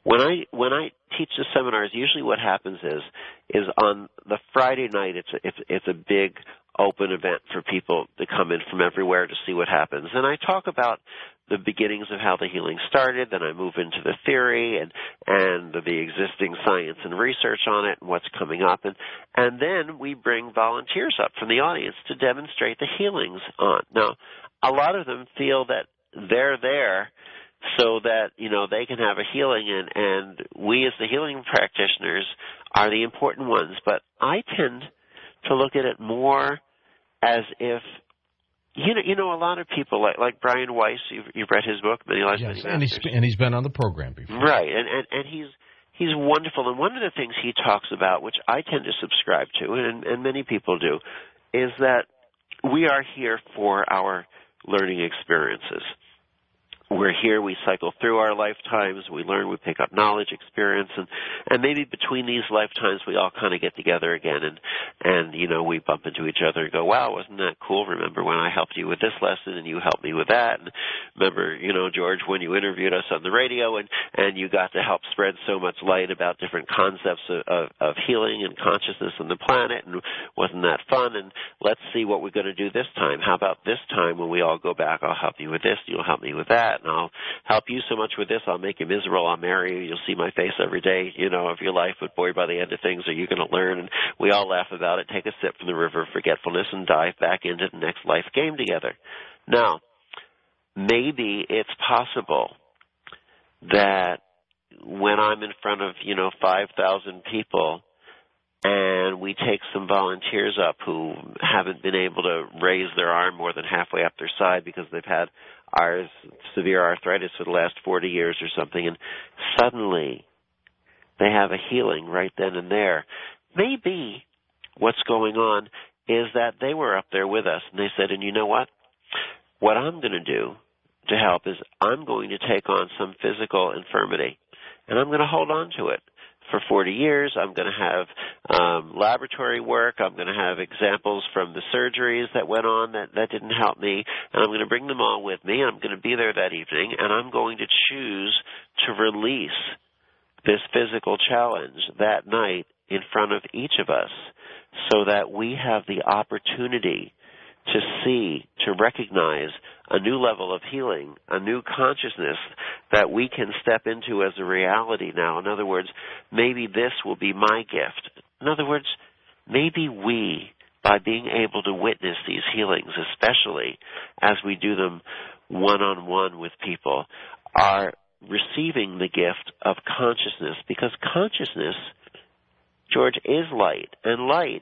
when I when I teach the seminars, usually what happens is is on the Friday night it's a, it's it's a big open event for people to come in from everywhere to see what happens. And I talk about the beginnings of how the healing started, then I move into the theory and and the, the existing science and research on it and what's coming up, and and then we bring volunteers up from the audience to demonstrate the healings on. Now, a lot of them feel that they're there so that, you know, they can have a healing, and, and we as the healing practitioners are the important ones. But I tend to look at it more as if, you know, you know, a lot of people, like like Brian Weiss, you've, you've read his book, Many Lives, yes, Many and Masters. he's, and he's been on the program before. Right, and, and, and he's he's wonderful. And one of the things he talks about, which I tend to subscribe to, and, and many people do, is that we are here for our learning experiences. We're here, we cycle through our lifetimes, we learn, we pick up knowledge, experience, and, and maybe between these lifetimes we all kind of get together again and, and, you know, we bump into each other and go, wow, wasn't that cool? Remember when I helped you with this lesson and you helped me with that? And remember, you know, George, when you interviewed us on the radio and, and you got to help spread so much light about different concepts of, of, of healing and consciousness on the planet, and wasn't that fun? And let's see what we're going to do this time. How about this time when we all go back, I'll help you with this, you'll help me with that. And I'll help you so much with this, I'll make you miserable, I'll marry you, you'll see my face every day, you know, of your life, but boy, by the end of things, are you going to learn? And we all laugh about it, take a sip from the river of forgetfulness, and dive back into the next life game together. Now, maybe it's possible that when I'm in front of, you know, five thousand people, and we take some volunteers up who haven't been able to raise their arm more than halfway up their side because they've had our severe arthritis for the last forty years or something, and suddenly they have a healing right then and there. Maybe what's going on is that they were up there with us, and they said, and you know what? What I'm going to do to help is I'm going to take on some physical infirmity, and I'm going to hold on to it for forty years. I'm going to have um, laboratory work. I'm going to have examples from the surgeries that went on that, that didn't help me, and I'm going to bring them all with me, and I'm going to be there that evening, and I'm going to choose to release this physical challenge that night in front of each of us so that we have the opportunity to see, to recognize a new level of healing, a new consciousness that we can step into as a reality now. In other words, maybe this will be my gift. In other words, maybe we, by being able to witness these healings, especially as we do them one-on-one with people, are receiving the gift of consciousness, because consciousness, George, is light, and light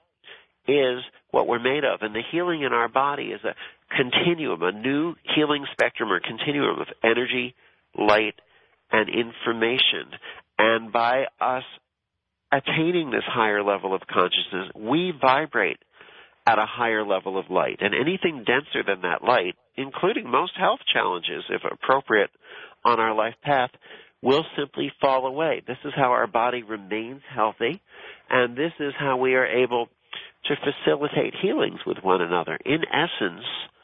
is what we're made of, and the healing in our body is a continuum, a new healing spectrum or continuum of energy, light, and information. And by us attaining this higher level of consciousness, we vibrate at a higher level of light. And anything denser than that light, including most health challenges, if appropriate, on our life path, will simply fall away. This is how our body remains healthy, and this is how we are able to facilitate healings with one another. In essence,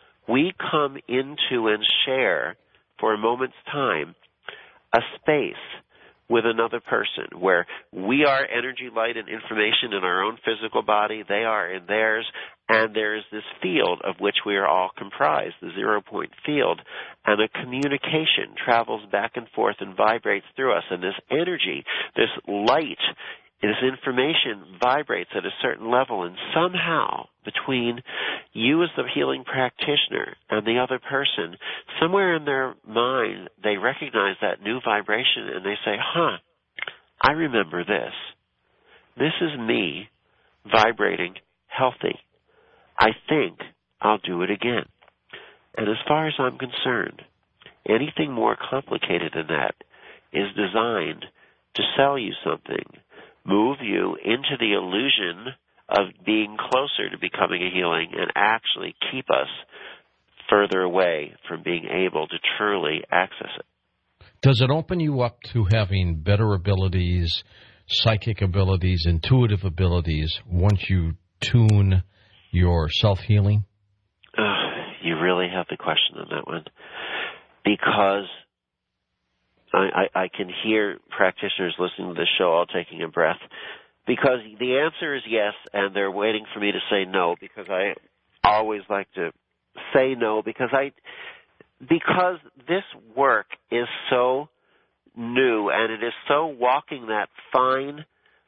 we come into and share for a moment's time a space with another person where we are energy, light, and information in our own physical body, they are in theirs, and there is this field of which we are all comprised, the zero-point field, and a communication travels back and forth and vibrates through us, and this energy, this light, this information vibrates at a certain level, and somehow between you as the healing practitioner and the other person, somewhere in their mind they recognize that new vibration and they say, huh, I remember this. This is me vibrating healthy. I think I'll do it again. And as far as I'm concerned, anything more complicated than that is designed to sell you something, move you into the illusion of being closer to becoming a healing, and actually keep us further away from being able to truly access it. Does it open you up to having better abilities, psychic abilities, intuitive abilities once you tune your self-healing? Uh, you really have the question on that one. Because I, I, I can hear practitioners listening to this show all taking a breath, because the answer is yes, and they're waiting for me to say no, because I always like to say no, because I because this work is so new, and it is so walking that fine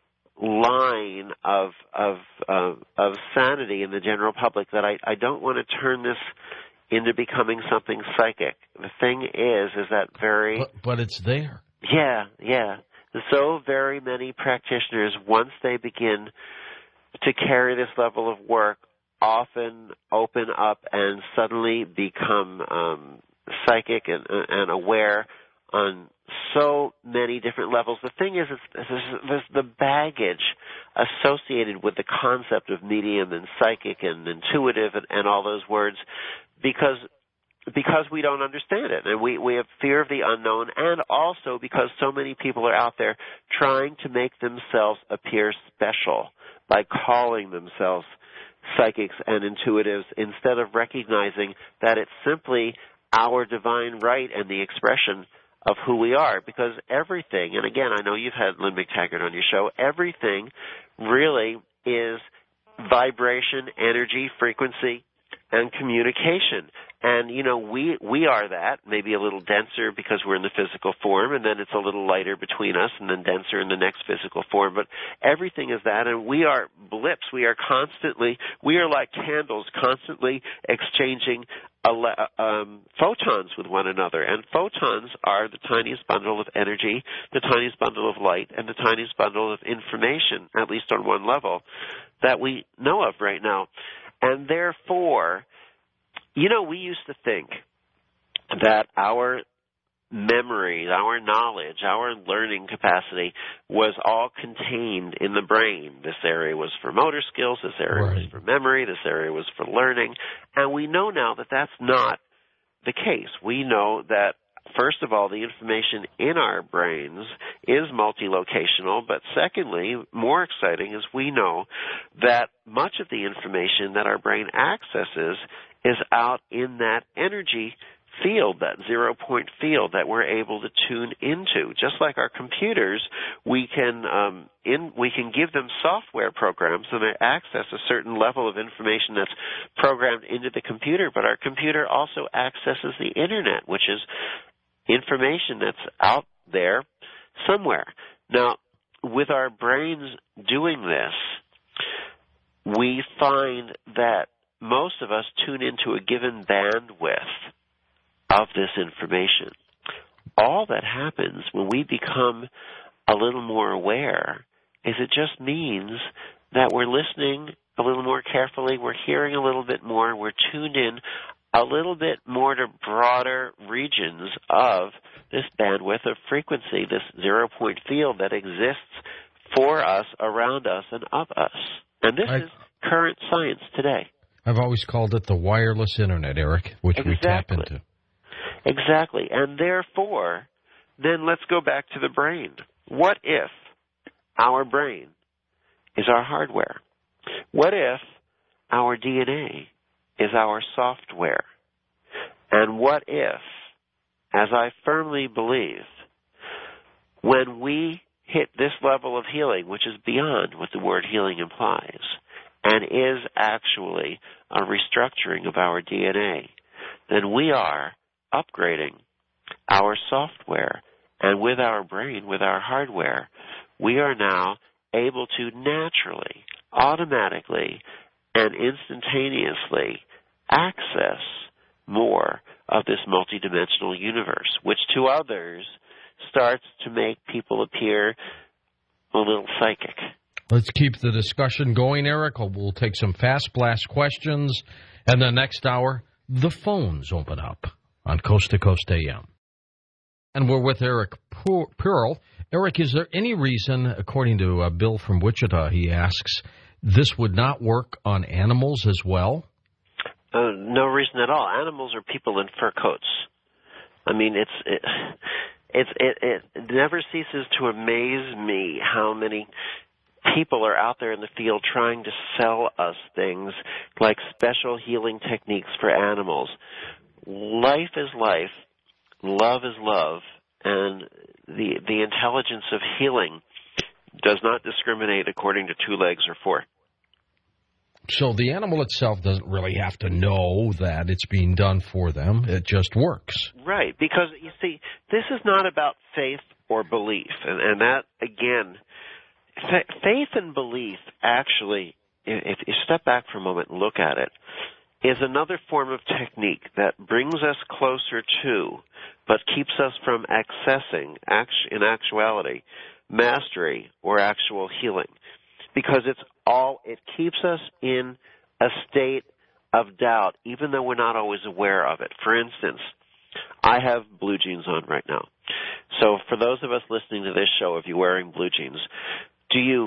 line of of uh, of sanity in the general public that I, I don't want to turn this into becoming something psychic. The thing is, is that very... But, but it's there. Yeah, yeah. So very many practitioners, once they begin to carry this level of work, often open up and suddenly become um, psychic and, and aware on so many different levels. The thing is, is, is the baggage associated with the concept of medium and psychic and intuitive and, and all those words, because because we don't understand it, and we, we have fear of the unknown, and also because so many people are out there trying to make themselves appear special by calling themselves psychics and intuitives, instead of recognizing that it's simply our divine right and the expression of who we are. Because everything, and again, I know you've had Lynn McTaggart on your show, everything really is vibration, energy, frequency, and communication. And, you know, we we are that, maybe a little denser because we're in the physical form, and then it's a little lighter between us, and then denser in the next physical form. But everything is that, and we are blips. We are constantly, we are like candles, constantly exchanging ele- um, photons with one another. And photons are the tiniest bundle of energy, the tiniest bundle of light, and the tiniest bundle of information, at least on one level, that we know of right now. And therefore, you know, we used to think that our memory, our knowledge, our learning capacity was all contained in the brain. This area was for motor skills, this area Right. was for memory, this area was for learning. And we know now that that's not the case. We know that, first of all, the information in our brains is multi-locational, but secondly, more exciting, is we know that much of the information that our brain accesses is out in that energy field, that zero-point field that we're able to tune into. Just like our computers, we can um, in we can give them software programs and they access a certain level of information that's programmed into the computer, but our computer also accesses the internet, which is information that's out there somewhere. Now, with our brains doing this, we find that most of us tune into a given bandwidth of this information. All that happens when we become a little more aware is it just means that we're listening a little more carefully, we're hearing a little bit more, we're tuned in a little bit more to broader regions of this bandwidth of frequency, this zero-point field that exists for us, around us, and of us. And this I, is current science today. I've always called it the wireless internet, Eric, which Exactly. we tap into. Exactly. And therefore, then let's go back to the brain. What if our brain is our hardware? What if our D N A is our software? And what if, as I firmly believe, when we hit this level of healing, which is beyond what the word healing implies, and is actually a restructuring of our D N A, then we are upgrading our software. And with our brain, with our hardware, we are now able to naturally, automatically, and instantaneously access more of this multidimensional universe, which to others starts to make people appear a little psychic. Let's keep the discussion going, Eric. We'll take some fast blast questions, and the next hour, the phones open up on Coast to Coast A M. And we're with Eric Pearl. Eric, is there any reason, according to uh, Bill from Wichita, he asks, this would not work on animals as well? Uh, no reason at all. Animals are people in fur coats. I mean, it's it, it's it, it never ceases to amaze me how many people are out there in the field trying to sell us things like special healing techniques for animals. Life is life, love is love, and the the intelligence of healing does not discriminate according to two legs or four. So the animal itself doesn't really have to know that it's being done for them. It just works. Right, because, you see, this is not about faith or belief. And, and that, again, fa- faith and belief actually, if you step back for a moment and look at it, is another form of technique that brings us closer to, but keeps us from accessing, in actuality, mastery or actual healing. Because it's all, it keeps us in a state of doubt, even though we're not always aware of it. For instance, I have blue jeans on right now. So for those of us listening to this show, if you're wearing blue jeans, do you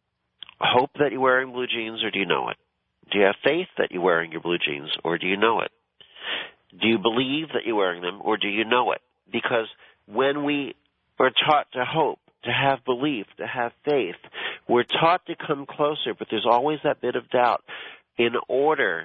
hope that you're wearing blue jeans, or do you know it? Do you have faith that you're wearing your blue jeans, or do you know it? Do you believe that you're wearing them, or do you know it? Because when we are taught to hope, to have belief, to have faith, we're taught to come closer, but there's always that bit of doubt. In order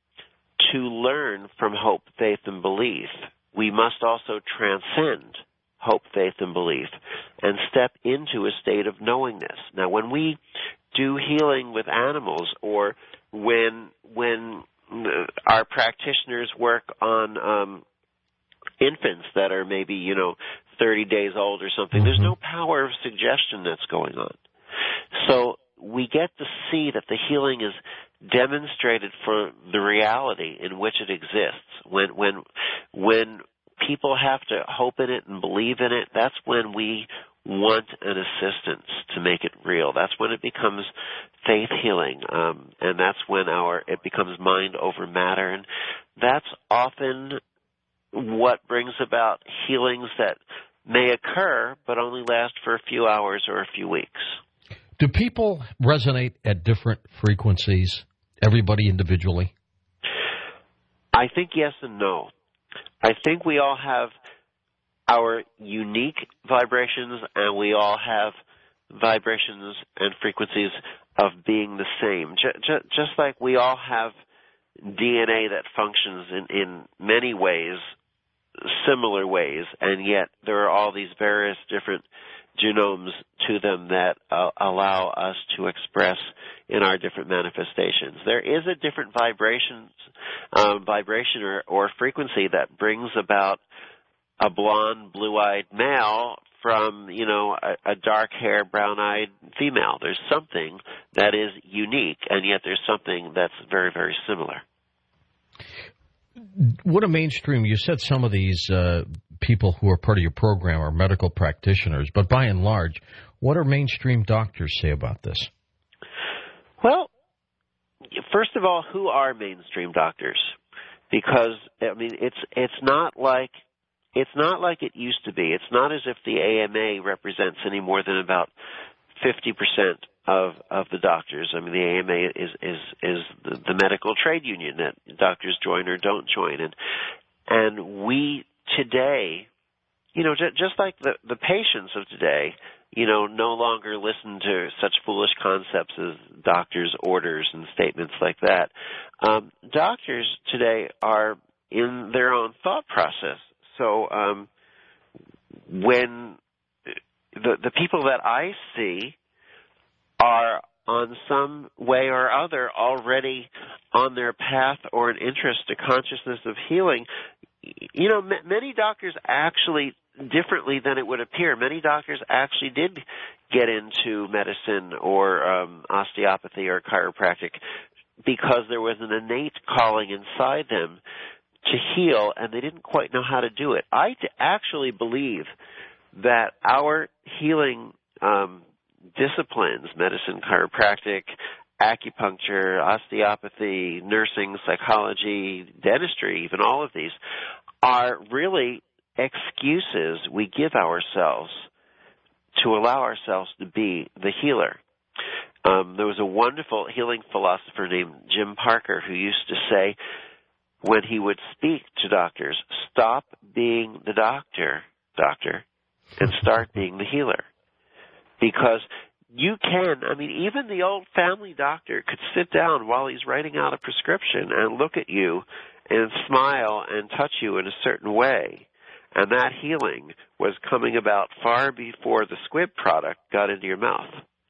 to learn from hope, faith, and belief, we must also transcend hope, faith, and belief and step into a state of knowingness. Now, when we do healing with animals, or when when our practitioners work on um, infants that are maybe, you know, thirty days old or something, mm-hmm. there's no power of suggestion that's going on. So we get to see that the healing is demonstrated for the reality in which it exists. When when when people have to hope in it and believe in it, that's when we want an assistance to make it real. That's when it becomes faith healing, um, and that's when our it becomes mind over matter, and that's often what brings about healings that may occur but only last for a few hours or a few weeks. Do people resonate at different frequencies, everybody individually? I think yes and no. I think we all have our unique vibrations, and we all have vibrations and frequencies of being the same. J- j- just like we all have D N A that functions in, in many ways, similar ways, and yet there are all these various different genomes to them that uh, allow us to express in our different manifestations. There is a different vibrations, um, vibration or, or frequency that brings about a blonde, blue-eyed male from, you know, a, a dark-haired, brown-eyed female. There's something that is unique, and yet there's something that's very, very similar. What a mainstream, you said some of these uh, people who are part of your program are medical practitioners, but by and large, what do mainstream doctors say about this? Well, first of all, who are mainstream doctors? Because, I mean, it's it's not like it's not like it used to be. It's not as if the A M A represents any more than about fifty percent of of the doctors. I mean, the A M A is is is the, the medical trade union that doctors join or don't join, and and we today, you know, j- just like the the patients of today, you know, no longer listen to such foolish concepts as doctors' orders and statements like that. Um, doctors today are in their own thought process. So um, when the the people that I see are on some way or other already on their path or an interest to consciousness of healing, you know, m- many doctors actually, differently than it would appear, many doctors actually did get into medicine or um, osteopathy or chiropractic because there was an innate calling inside them to heal, and they didn't quite know how to do it. I t- actually believe that our healing um, disciplines, medicine, chiropractic, acupuncture, osteopathy, nursing, psychology, dentistry, even all of these, are really excuses we give ourselves to allow ourselves to be the healer. Um, there was a wonderful healing philosopher named Jim Parker who used to say, when he would speak to doctors, stop being the doctor, doctor, and start being the healer. Because you can, I mean, even the old family doctor could sit down while he's writing out a prescription and look at you and smile and touch you in a certain way. And that healing was coming about far before the squib product got into your mouth.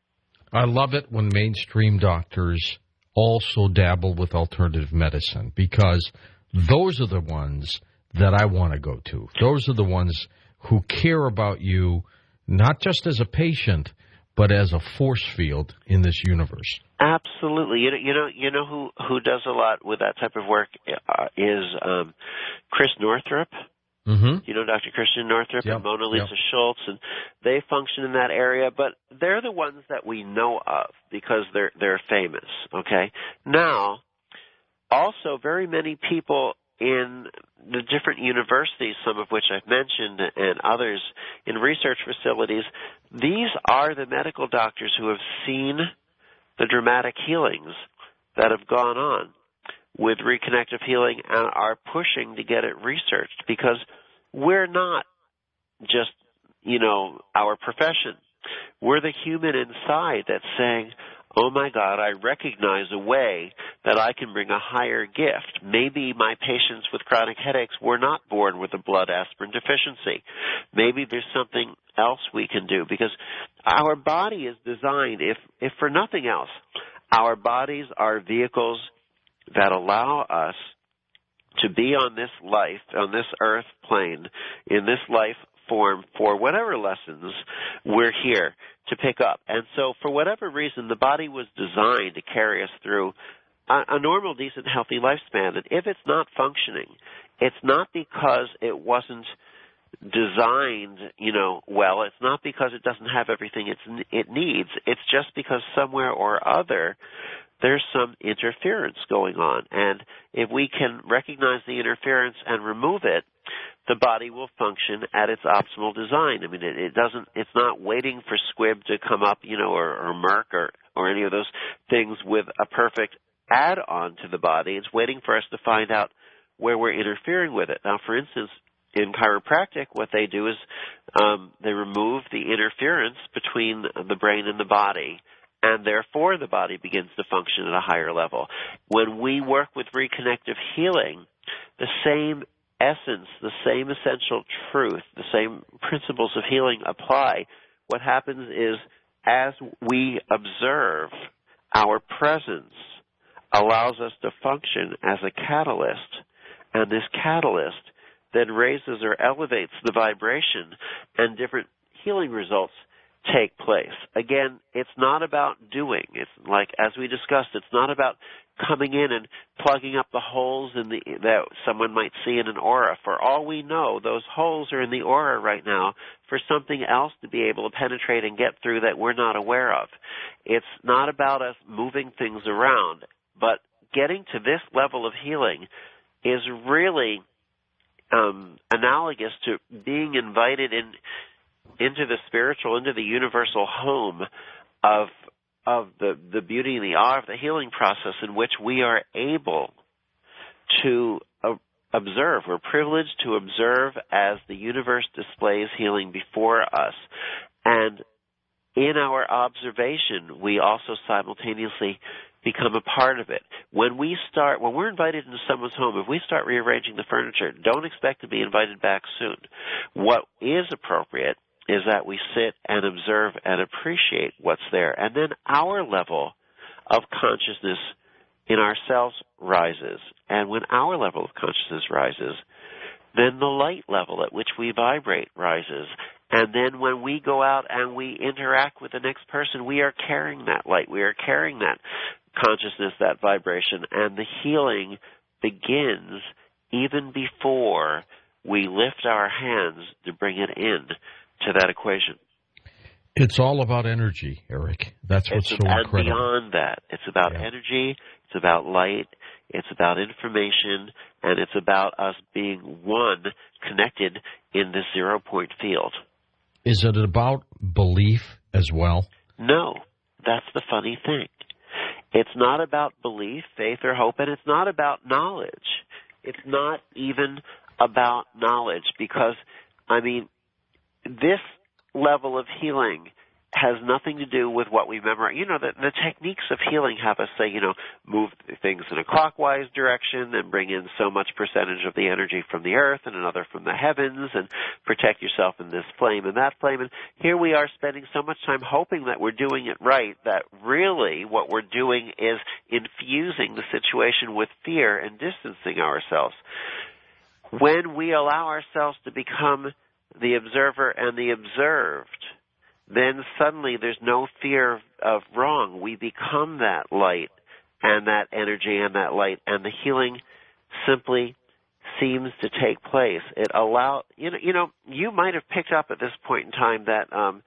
I love it when mainstream doctors also dabble with alternative medicine, because those are the ones that I want to go to. Those are the ones who care about you, not just as a patient, but as a force field in this universe. Absolutely. You know, you know, you know who who does a lot with that type of work uh, is um, Chris Northrup. Mm-hmm. You know, Doctor Christian Northrup yep. and Mona Lisa yep. Schultz, and they function in that area. But they're the ones that we know of because they're they're famous. Okay. Now, also, very many people in the different universities, some of which I've mentioned, and others in research facilities, these are the medical doctors who have seen the dramatic healings that have gone on with reconnective healing and are pushing to get it researched, because we're not just, you know, our profession. We're the human inside that's saying, oh my God, I recognize a way that I can bring a higher gift. Maybe my patients with chronic headaches were not born with a blood aspirin deficiency. Maybe there's something else we can do, because our body is designed, if, if for nothing else, our bodies are vehicles that allow us to be on this life, on this earth plane, in this life form for whatever lessons we're here to pick up. And so for whatever reason, the body was designed to carry us through a, a normal, decent, healthy lifespan. And if it's not functioning, it's not because it wasn't designed, you know, well. It's not because it doesn't have everything it's, it needs. It's just because somewhere or other there's some interference going on. And if we can recognize the interference and remove it, the body will function at its optimal design. I mean, it, it doesn't, it's not waiting for squib to come up, you know, or, or Merck or, or any of those things with a perfect add-on to the body. It's waiting for us to find out where we're interfering with it. Now, for instance, in chiropractic, what they do is um, they remove the interference between the brain and the body, and therefore the body begins to function at a higher level. When we work with reconnective healing, the same essence, the same essential truth, the same principles of healing apply. What happens is, as we observe, our presence allows us to function as a catalyst, and this catalyst then raises or elevates the vibration, and different healing results take place. Again, it's not about doing. It's like, as we discussed, it's not about coming in and plugging up the holes in the that someone might see in an aura. For all we know, those holes are in the aura right now for something else to be able to penetrate and get through that we're not aware of. It's not about us moving things around, but getting to this level of healing is really um, analogous to being invited in into the spiritual, into the universal home of of the, the beauty and the awe of the healing process, in which we are able to uh, observe. We're privileged to observe as the universe displays healing before us. And in our observation, we also simultaneously become a part of it. When we start, when we're invited into someone's home, if we start rearranging the furniture, don't expect to be invited back soon. What is appropriate is that we sit and observe and appreciate what's there. And then our level of consciousness in ourselves rises. And when our level of consciousness rises, then the light level at which we vibrate rises. And then when we go out and we interact with the next person, we are carrying that light. We are carrying that consciousness, that vibration. And the healing begins even before we lift our hands to bring it in to that equation. It's all about energy, Eric. That's what's it's so about, incredible. Beyond that, it's about yeah. energy, it's about light, it's about information, and it's about us being one, connected in this zero-point field. Is it about belief as well? No, that's the funny thing. It's not about belief, faith, or hope, and it's not about knowledge. It's not even about knowledge, because, I mean, this level of healing has nothing to do with what we memorize. You know, the, the techniques of healing have us say, you know, move things in a clockwise direction and bring in so much percentage of the energy from the earth and another from the heavens and protect yourself in this flame and that flame. And here we are spending so much time hoping that we're doing it right that really what we're doing is infusing the situation with fear and distancing ourselves. When we allow ourselves to become the observer and the observed, then suddenly there's no fear of wrong. We become that light and that energy and that light, and the healing simply seems to take place. It allow you know you know you might have picked up at this point in time that um,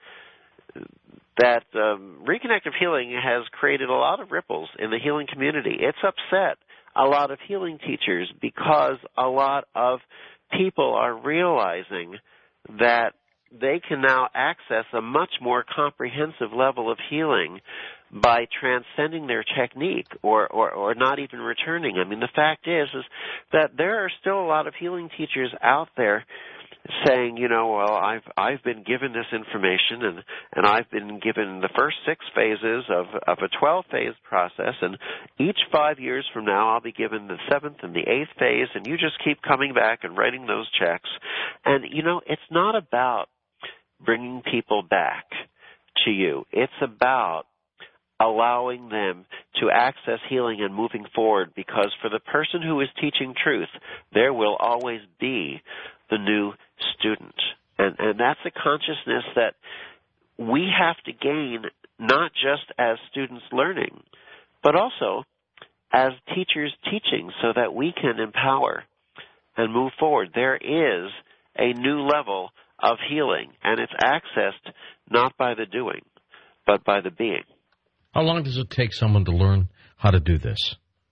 that um, reconnective healing has created a lot of ripples in the healing community. It's upset a lot of healing teachers because a lot of people are realizing that they can now access a much more comprehensive level of healing by transcending their technique or, or, or not even returning. I mean, the fact is, is that there are still a lot of healing teachers out there saying, you know, well, I've I've been given this information and, and I've been given the first six phases of, of a twelve-phase process, and each five years from now I'll be given the seventh and the eighth phase, and you just keep coming back and writing those checks. And, you know, it's not about bringing people back to you. It's about allowing them to access healing and moving forward, because for the person who is teaching truth, there will always be the new student. And, and that's a consciousness that we have to gain not just as students learning, but also as teachers teaching so that we can empower and move forward. There is a new level of healing, and it's accessed not by the doing, but by the being. How long does it take someone to learn how to do this?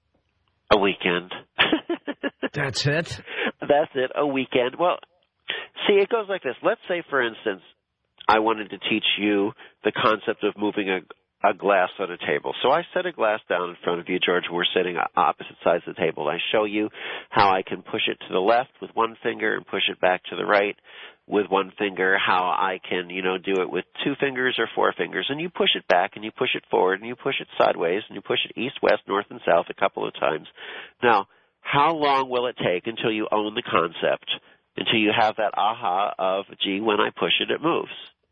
A weekend. That's it? That's it, a weekend. Well, see, it goes like this. Let's say, for instance, I wanted to teach you the concept of moving a, a glass on a table. So I set a glass down in front of you, George. We're sitting opposite sides of the table. I show you how I can push it to the left with one finger and push it back to the right with one finger, how I can, you know, do it with two fingers or four fingers, and you push it back and you push it forward and you push it sideways and you push it east, west, north, and south a couple of times. Now, how long will it take until you own the concept, until you have that aha of, gee, when I push it, it moves?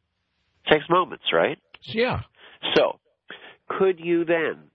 It takes moments, right? Yeah. So, could you then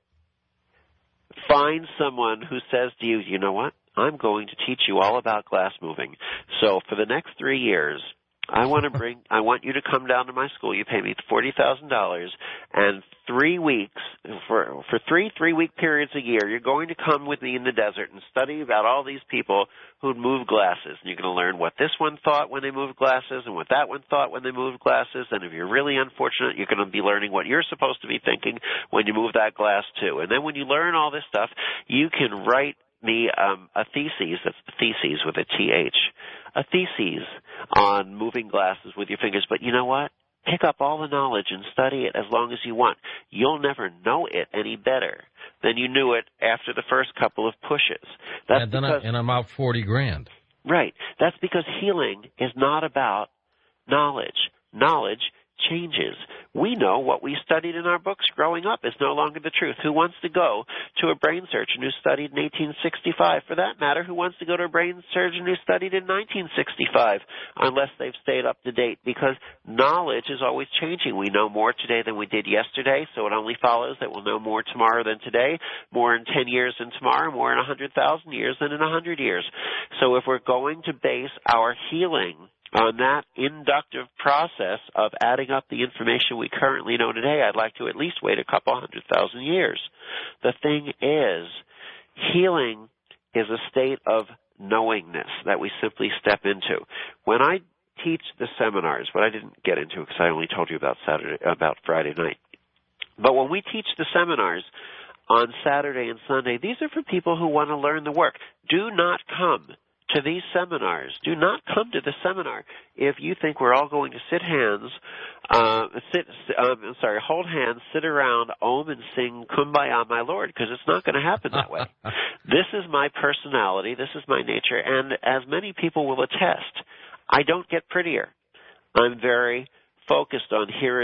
find someone who says to you, you know what? I'm going to teach you all about glass moving. So for the next three years, I want to bring, I want you to come down to my school. You pay me forty thousand dollars, and three weeks, for, for three three-week periods a year, you're going to come with me in the desert and study about all these people who'd move glasses. And you're going to learn what this one thought when they moved glasses and what that one thought when they moved glasses. And if you're really unfortunate, you're going to be learning what you're supposed to be thinking when you move that glass too. And then when you learn all this stuff, you can write me um, a thesis, that's the theses with a T H, a thesis on moving glasses with your fingers. But you know what? Pick up all the knowledge and study it as long as you want. You'll never know it any better than you knew it after the first couple of pushes. That's and, then because, I, and I'm out forty grand. Right. That's because healing is not about knowledge. Knowledge changes. We know what we studied in our books growing up is no longer the truth. Who wants to go to a brain surgeon who studied in eighteen sixty-five? For that matter, who wants to go to a brain surgeon who studied in nineteen sixty-five, unless they've stayed up to date? Because knowledge is always changing. We know more today than we did yesterday, so it only follows that we'll know more tomorrow than today, more in ten years than tomorrow, more in one hundred thousand years than in one hundred years. So if we're going to base our healing on that inductive process of adding up the information we currently know today, I'd like to at least wait a couple hundred thousand years. The thing is, healing is a state of knowingness that we simply step into. When I teach the seminars, what I didn't get into because I only told you about Saturday, about Friday night, but when we teach the seminars on Saturday and Sunday, these are for people who want to learn the work. Do not come to these seminars. Do not come to the seminar if you think we're all going to sit hands, uh, sit, um, I'm sorry, hold hands, sit around, om, and sing Kumbaya, my Lord, because it's not going to happen that way. This is my personality. This is my nature. And as many people will attest, I don't get prettier. I'm very focused on here is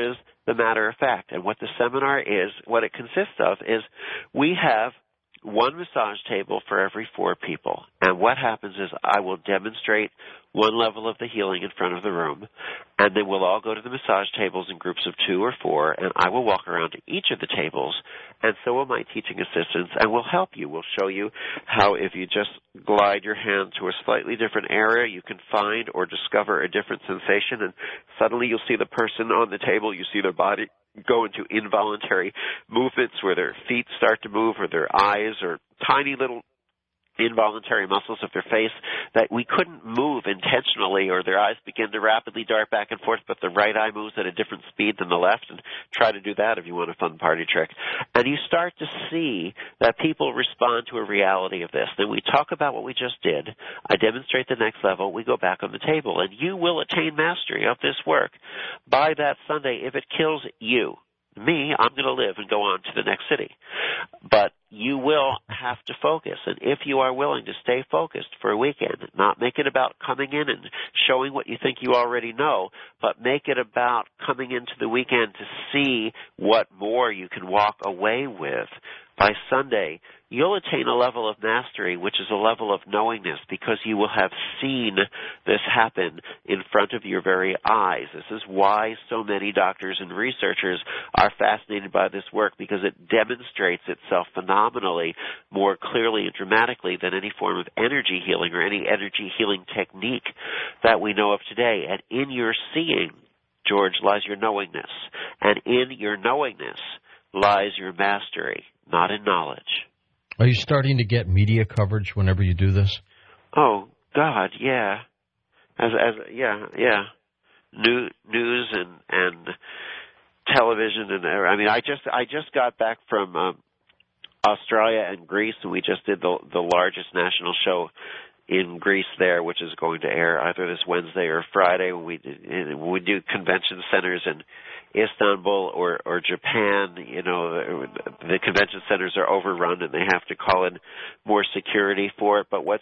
the matter of fact. And what the seminar is, what it consists of, is we have one massage table for every four people. And what happens is I will demonstrate one level of the healing in front of the room, and then we'll all go to the massage tables in groups of two or four, and I will walk around to each of the tables, and so will my teaching assistants, and we'll help you. We'll show you how if you just glide your hand to a slightly different area, you can find or discover a different sensation, and suddenly you'll see the person on the table, you see their body go into involuntary movements where their feet start to move or their eyes or tiny little involuntary muscles of their face that we couldn't move intentionally, or their eyes begin to rapidly dart back and forth, but the right eye moves at a different speed than the left, and try to do that if you want a fun party trick. And you start to see that people respond to a reality of this. Then we talk about what we just did. I demonstrate the next level. We go back on the table, and you will attain mastery of this work by that Sunday if it kills you. Me, I'm going to live and go on to the next city. But you will have to focus. And if you are willing to stay focused for a weekend, not make it about coming in and showing what you think you already know, but make it about coming into the weekend to see what more you can walk away with. By Sunday, you'll attain a level of mastery, which is a level of knowingness, because you will have seen this happen in front of your very eyes. This is why so many doctors and researchers are fascinated by this work, because it demonstrates itself phenomenally more clearly and dramatically than any form of energy healing or any energy healing technique that we know of today. And in your seeing, George, lies your knowingness. And in your knowingness lies your mastery, not in knowledge. Are you starting to get media coverage whenever you do this? Oh God, yeah, as as yeah yeah, New, news and and television and I mean I just I just got back from um, Australia and Greece, and we just did the the largest national show in Greece there, which is going to air either this Wednesday or Friday. When we when we do convention centers in Istanbul or, or Japan, you know, the convention centers are overrun and they have to call in more security for it. But what's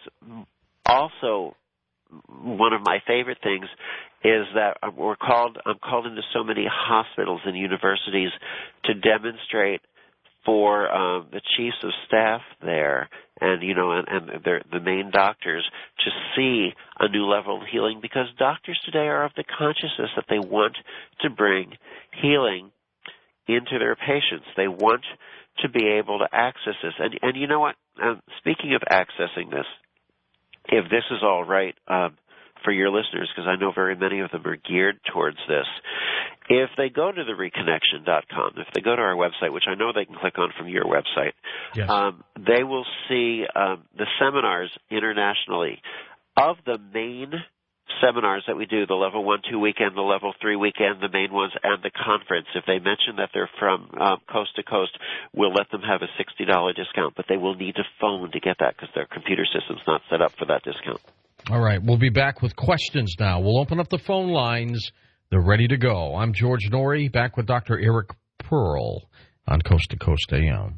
also one of my favorite things is that we're called, I'm called into so many hospitals and universities to demonstrate for um, the chiefs of staff there and, you know, and, and the main doctors to see a new level of healing, because doctors today are of the consciousness that they want to bring healing into their patients. They want to be able to access this. And, and you know what? Um, speaking of accessing this, if this is all right um, for your listeners, because I know very many of them are geared towards this, if they go to the reconnection dot com, if they go to our website, which I know they can click on from your website, yes. um, they will see um, the seminars internationally. Of the main seminars that we do, the level one, two weekend, the level three weekend, the main ones, and the conference, if they mention that they're from um, coast to coast, we'll let them have a sixty dollars discount, but they will need to phone to get that because their computer system's not set up for that discount. All right, we'll be back with questions now. We'll open up the phone lines. They're ready to go. I'm George Noory, back with Doctor Eric Pearl on Coast to Coast A M.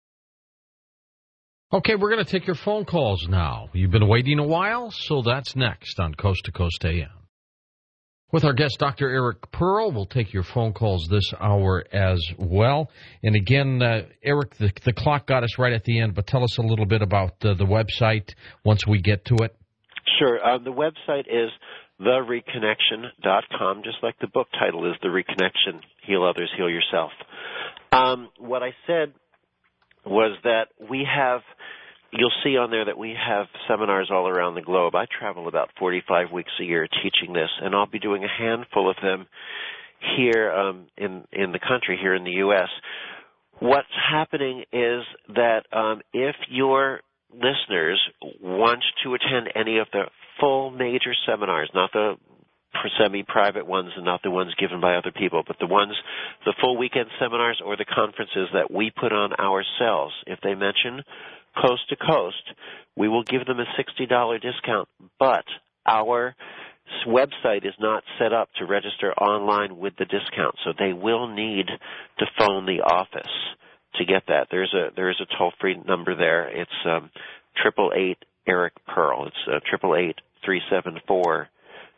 Okay, we're going to take your phone calls now. You've been waiting a while, so that's next on Coast to Coast A M. With our guest, Doctor Eric Pearl, we'll take your phone calls this hour as well. And again, uh, Eric, the, the clock got us right at the end, but tell us a little bit about uh, the website once we get to it. Sure. Uh, the website is the reconnection dot com, just like the book title is The Reconnection, Heal Others, Heal Yourself. Um, what I said was that we have, you'll see on there that we have seminars all around the globe. I travel about forty-five weeks a year teaching this, and I'll be doing a handful of them here um, in, in the country, here in the U S What's happening is that um, if your listeners want to attend any of the full major seminars, not the semi-private ones and not the ones given by other people, but the ones, the full weekend seminars or the conferences that we put on ourselves, if they mention Coast to Coast, we will give them a sixty dollars discount, but our website is not set up to register online with the discount, so they will need to phone the office to get that. There's a there is a toll-free number there. It's um, triple eight Eric Pearl. It's uh, triple eight three seven four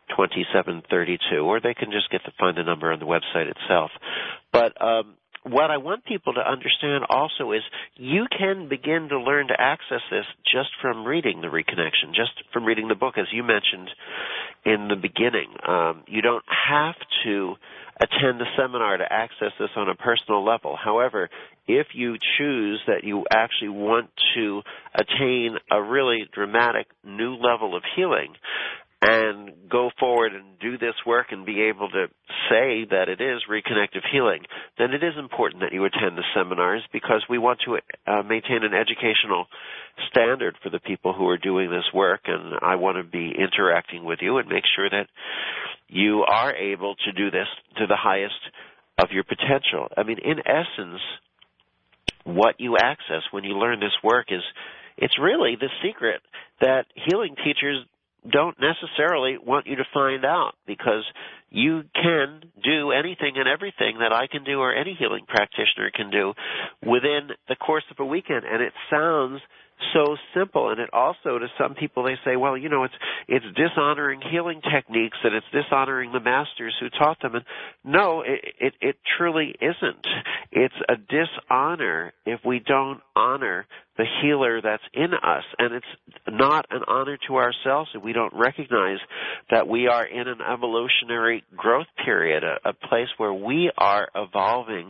twenty-seven thirty-two, or they can just get to find the number on the website itself. But um, what I want people to understand also is you can begin to learn to access this just from reading The Reconnection, just from reading the book, as you mentioned in the beginning. Um, you don't have to attend the seminar to access this on a personal level. However, if you choose that you actually want to attain a really dramatic new level of healing, and go forward and do this work and be able to say that it is reconnective healing, then it is important that you attend the seminars, because we want to uh, maintain an educational standard for the people who are doing this work, and I want to be interacting with you and make sure that you are able to do this to the highest of your potential. I mean, in essence, what you access when you learn this work is, it's really the secret that healing teachers don't necessarily want you to find out, because you can do anything and everything that I can do or any healing practitioner can do within the course of a weekend. And it sounds so simple, and it also, to some people, they say, well, you know, it's it's dishonoring healing techniques, and it's dishonoring the masters who taught them. And no, it, it, it truly isn't. It's a dishonor if we don't honor the healer that's in us, and it's not an honor to ourselves if we don't recognize that we are in an evolutionary growth period, a, a place where we are evolving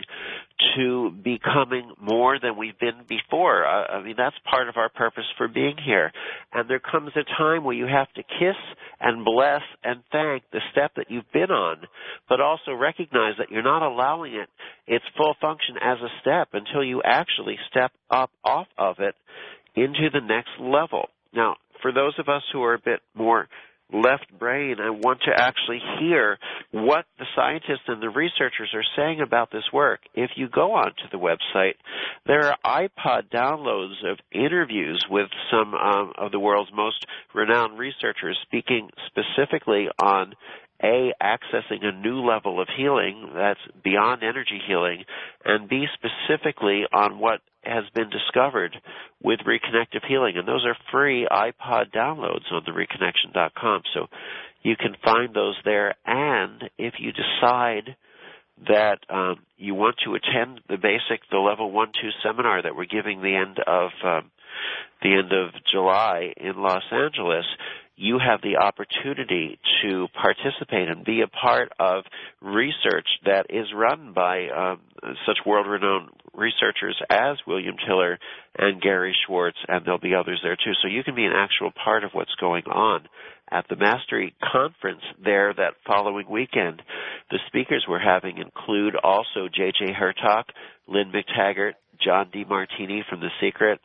to becoming more than we've been before. I, I mean, that's part of our purpose for being here. And there comes a time where you have to kiss and bless and thank the step that you've been on, but also recognize that you're not allowing it its full function as a step until you actually step up off of it into the next level. Now, for those of us who are a bit more left brain, I want to actually hear what the scientists and the researchers are saying about this work. If you go onto the website, there are iPod downloads of interviews with some um, of the world's most renowned researchers speaking specifically on A, accessing a new level of healing that's beyond energy healing, and B, specifically on what has been discovered with reconnective healing. And those are free iPod downloads on the reconnection dot com. So you can find those there. And if you decide that um, you want to attend the basic, the level one, two seminar that we're giving the end of um, the end of July in Los Angeles, you have the opportunity to participate and be a part of research that is run by um, such world-renowned researchers as William Tiller and Gary Schwartz, and there'll be others there too. So you can be an actual part of what's going on at the Mastery Conference there that following weekend. The speakers we're having include also J J Hertak, Lynn McTaggart, John DeMartini from The Secret,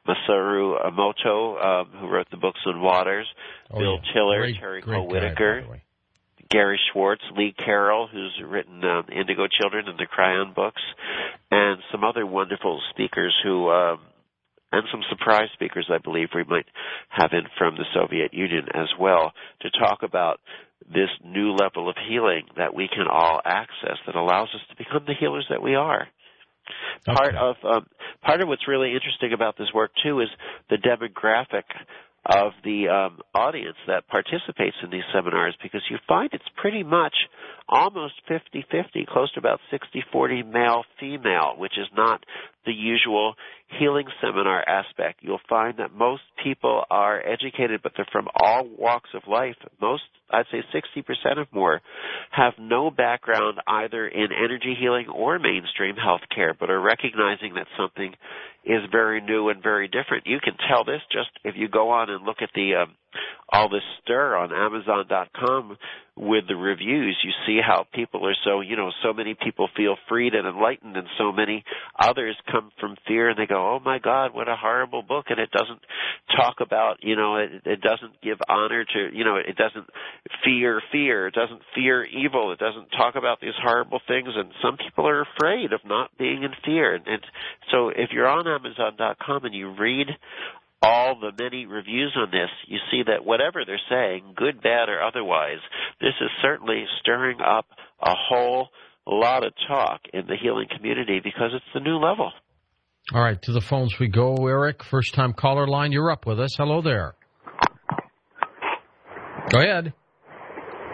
Masaru Emoto, um, who wrote the books on Waters, oh, Bill yeah. Tiller, great, Terry Cole Whitaker, Gary Schwartz, Lee Carroll, who's written um, Indigo Children and the Cryon books, and some other wonderful speakers who, um, and some surprise speakers I believe we might have in from the Soviet Union as well, to talk about this new level of healing that we can all access that allows us to become the healers that we are. Okay. Part of um, part of what's really interesting about this work too is the demographic of the um, audience that participates in these seminars, because you find it's pretty much almost fifty-fifty, close to about sixty forty male-female, which is not the usual healing seminar aspect. You'll find that most people are educated, but they're from all walks of life. Most, I'd say sixty percent or more, have no background either in energy healing or mainstream healthcare, but are recognizing that something is very new and very different. You can tell this just if you go on and look at the um, all this stir on Amazon dot com with the reviews. You see how people are so, you know, so many people feel freed and enlightened, and so many others come from fear and they go, oh my God, what a horrible book. And it doesn't talk about, you know, it, it doesn't give honor to, you know, it doesn't fear fear. It doesn't fear evil. It doesn't talk about these horrible things. And some people are afraid of not being in fear. And, and so if you're on Amazon dot com and you read all the many reviews on this, you see that whatever they're saying, good, bad, or otherwise, this is certainly stirring up a whole lot of talk in the healing community because it's the new level. All right, to the phones we go, Eric. First-time caller line, you're up with us. Hello there. Go ahead.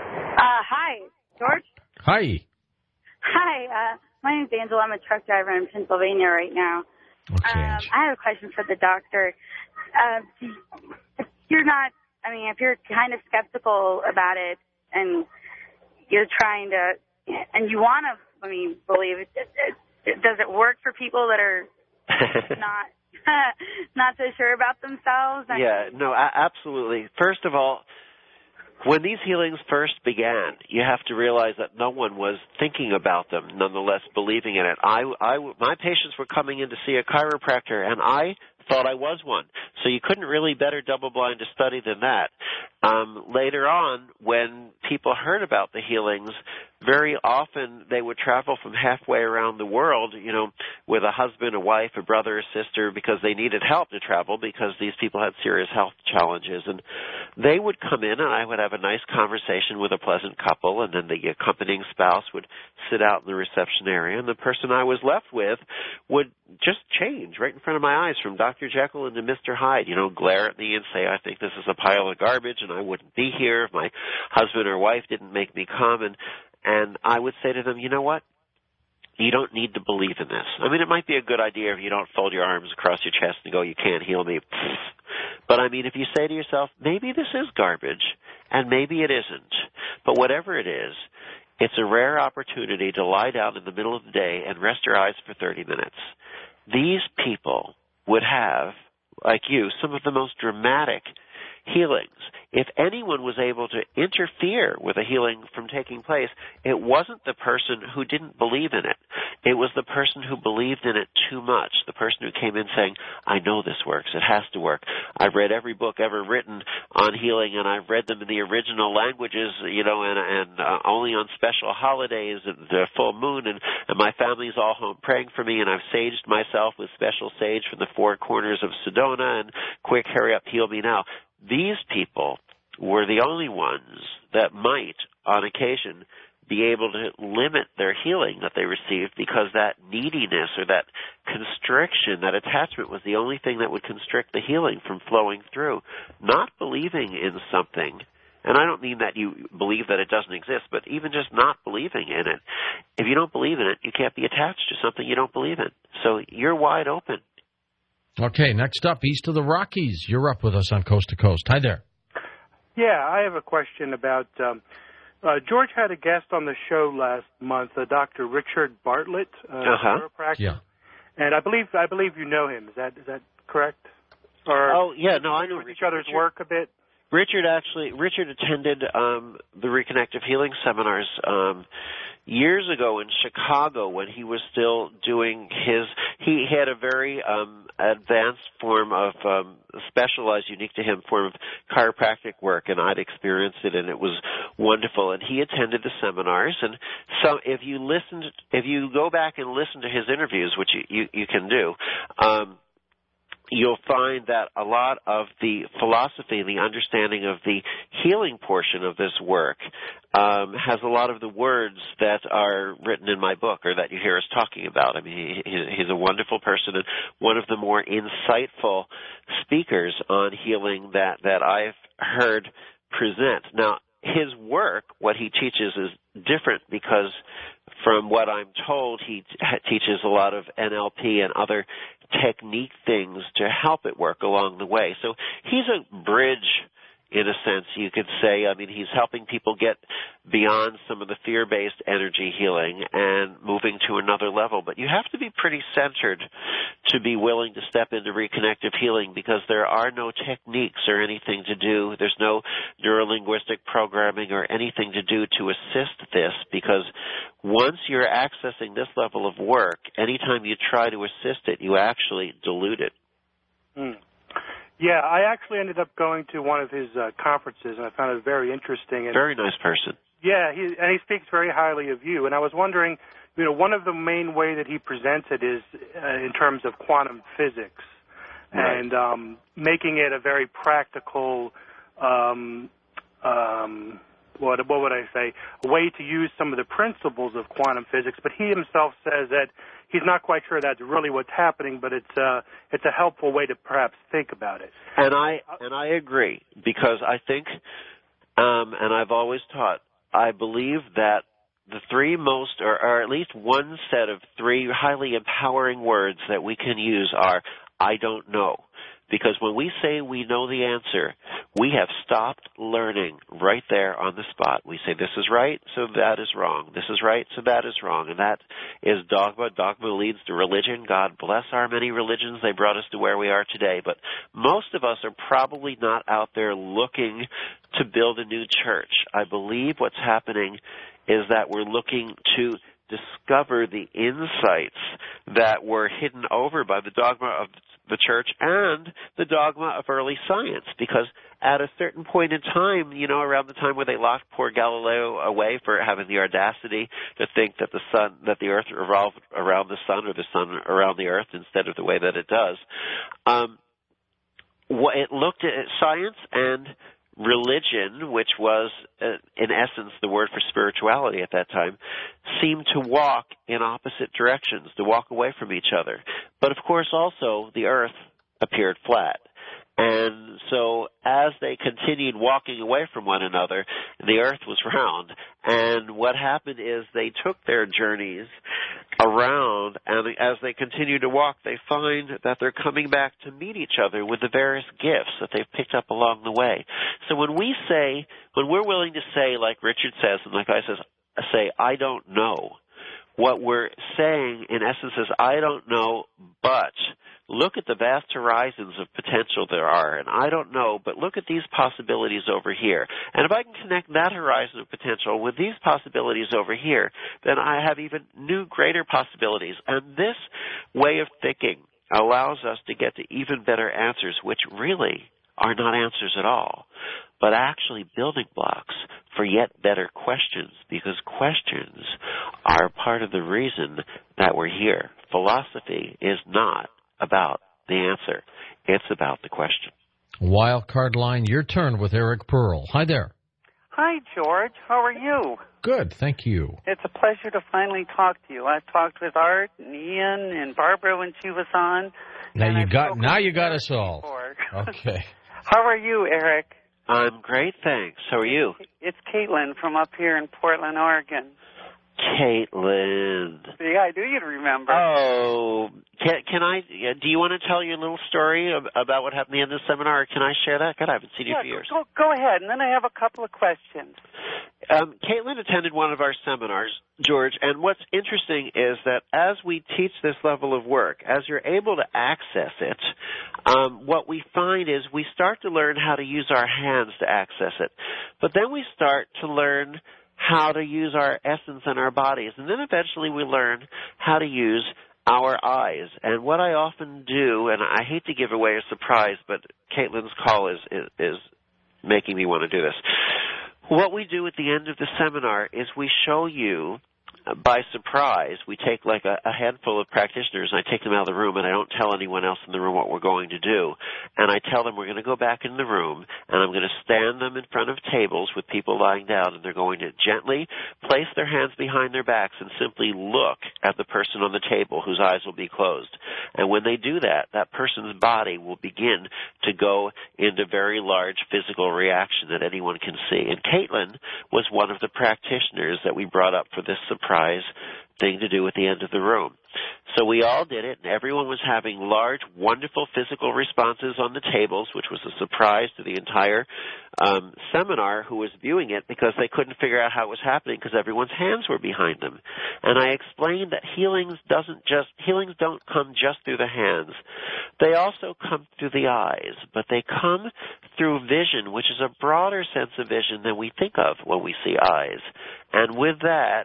George? Hi. Hi, uh, my name's Angela. I'm a truck driver in Pennsylvania right now. Okay. Um, I have a question for the doctor. Uh, if you're not, I mean, if you're kind of skeptical about it and you're trying to, and you want to, I mean, believe it, it, it, does it work for people that are not not so sure about themselves? I yeah, mean, no, a- absolutely. First of all, when these healings first began, you have to realize that no one was thinking about them, nonetheless believing in it. I, I, my patients were coming in to see a chiropractor, and I thought I was one. So you couldn't really better double-blind a study than that. Um, later on, when people heard about the healings, very often they would travel from halfway around the world, you know, with a husband, a wife, a brother, a sister, because they needed help to travel because these people had serious health challenges. And they would come in, and I would have a nice conversation with a pleasant couple, and then the accompanying spouse would sit out in the reception area, and the person I was left with would just change right in front of my eyes from Doctor Jekyll into Mister Hyde, you know, glare at me and say, I think this is a pile of garbage and I wouldn't be here if my husband or wife didn't make me come. And, and I would say to them, you know what? You don't need to believe in this. I mean, it might be a good idea if you don't fold your arms across your chest and go, you can't heal me. But, I mean, if you say to yourself, maybe this is garbage, and maybe it isn't, but whatever it is, it's a rare opportunity to lie down in the middle of the day and rest your eyes for thirty minutes. These people would have, like you, some of the most dramatic healings. If anyone was able to interfere with a healing from taking place, it wasn't the person who didn't believe in it. It was the person who believed in it too much, the person who came in saying, I know this works. It has to work. I've read every book ever written on healing, and I've read them in the original languages, you know, and, and uh, only on special holidays and the full moon, and, and my family's all home praying for me, and I've saged myself with special sage from the four corners of Sedona, and quick, hurry up, heal me now. These people were the only ones that might, on occasion, be able to limit their healing that they received because that neediness or that constriction, that attachment was the only thing that would constrict the healing from flowing through. Not believing in something, and I don't mean that you believe that it doesn't exist, but even just not believing in it. If you don't believe in it, you can't be attached to something you don't believe in. So you're wide open. Okay, next up, east of the Rockies. You're up with us on Coast to Coast. Hi there. Yeah, I have a question about, um, uh, George had a guest on the show last month, uh, Doctor Richard Bartlett, uh, uh-huh. chiropractor. Yeah. And I believe I believe you know him. Is that is that correct? Or oh, yeah, no, I know each other's Richard. work a bit? Richard actually, Richard attended um, the Reconnective Healing seminars um, years ago in Chicago when he was still doing his, he had a very um, advanced form of um, specialized, unique to him form of chiropractic work, and I'd experienced it, and it was wonderful. And he attended the seminars, and so if you listened, if you go back and listen to his interviews, which you, you, you can do, um, you'll find that a lot of the philosophy and the understanding of the healing portion of this work um, has a lot of the words that are written in my book or that you hear us talking about. I mean, he, he's a wonderful person and one of the more insightful speakers on healing that, that I've heard present. Now, his work, what he teaches, is different because from what I'm told, he t- teaches a lot of N L P and other technique things to help it work along the way. So he's a bridge, in a sense, you could say. I mean, he's helping people get beyond some of the fear-based energy healing and moving to another level. But you have to be pretty centered to be willing to step into reconnective healing because there are no techniques or anything to do. There's no neurolinguistic programming or anything to do to assist this because once you're accessing this level of work, anytime you try to assist it, you actually dilute it. Hmm. Yeah, I actually ended up going to one of his uh, conferences, and I found it very interesting. And, very nice person. Yeah, he, and he speaks very highly of you. And I was wondering, you know, one of the main way that he presents it is uh, in terms of quantum physics right. and um, making it a very practical, um, um, what, what would I say, a way to use some of the principles of quantum physics. But he himself says that he's not quite sure that's really what's happening, but it's uh, it's a helpful way to perhaps think about it. And I and I agree because I think, um, and I've always taught, I believe that the three most, or, or at least one set of three highly empowering words that we can use are, I don't know. Because when we say we know the answer, we have stopped learning right there on the spot. We say this is right, so that is wrong. This is right, so that is wrong. And that is dogma. Dogma leads to religion. God bless our many religions. They brought us to where we are today. But most of us are probably not out there looking to build a new church. I believe what's happening is that we're looking to discover the insights that were hidden over by the dogma of the church and the dogma of early science, because at a certain point in time, you know, around the time where they locked poor Galileo away for having the audacity to think that the sun, that the earth revolved around the sun or the sun around the earth instead of the way that it does, um, it looked at science and religion, which was, uh, in essence, the word for spirituality at that time, seemed to walk in opposite directions, to walk away from each other. But, of course, also, the earth appeared flat. And so as they continued walking away from one another, the earth was round. And what happened is they took their journeys around, and as they continue to walk, they find that they're coming back to meet each other with the various gifts that they've picked up along the way. So when we say, when we're willing to say, like Richard says, and like I says, say, I don't know, what we're saying, in essence, is I don't know, but look at the vast horizons of potential there are. And I don't know, but look at these possibilities over here. And if I can connect that horizon of potential with these possibilities over here, then I have even new, greater possibilities. And this way of thinking allows us to get to even better answers, which really are not answers at all, but actually building blocks for yet better questions, because questions are part of the reason that we're here. Philosophy is not about the answer. It's about the question. Wild card line, your turn with Eric Pearl. Hi there. Hi, George. How are you? Good, thank you. It's a pleasure to finally talk to you. I've talked with Art and Ian and Barbara when she was on. Now you got now you got us all. Okay. How are you, Eric? I'm great, thanks. How are you? It's Caitlin from up here in Portland, Oregon. Caitlin. Yeah, I knew you'd remember. Oh, can, can I, do you want to tell your little story about what happened at the end of the seminar, or can I share that? God, I haven't seen you yeah, for years. Go, go ahead, and then I have a couple of questions. Um, Caitlin attended one of our seminars, George, and what's interesting is that as we teach this level of work, as you're able to access it, um, what we find is we start to learn how to use our hands to access it. But then we start to learn how to use our essence and our bodies. And then eventually we learn how to use our eyes. And what I often do, and I hate to give away a surprise, but Caitlin's call is, is, is making me want to do this. What we do at the end of the seminar is we show you, by surprise, we take like a, a handful of practitioners, and I take them out of the room, and I don't tell anyone else in the room what we're going to do. And I tell them we're going to go back in the room, and I'm going to stand them in front of tables with people lying down, and they're going to gently place their hands behind their backs and simply look at the person on the table whose eyes will be closed. And when they do that, that person's body will begin to go into very large physical reaction that anyone can see. And Caitlin was one of the practitioners that we brought up for this surprise thing to do at the end of the room. So we all did it, and everyone was having large, wonderful physical responses on the tables, which was a surprise to the entire um, seminar who was viewing it, because they couldn't figure out how it was happening because everyone's hands were behind them. And I explained that healings doesn't just healings don't come just through the hands. They also come through the eyes, but they come through vision, which is a broader sense of vision than we think of when we see eyes. And with that,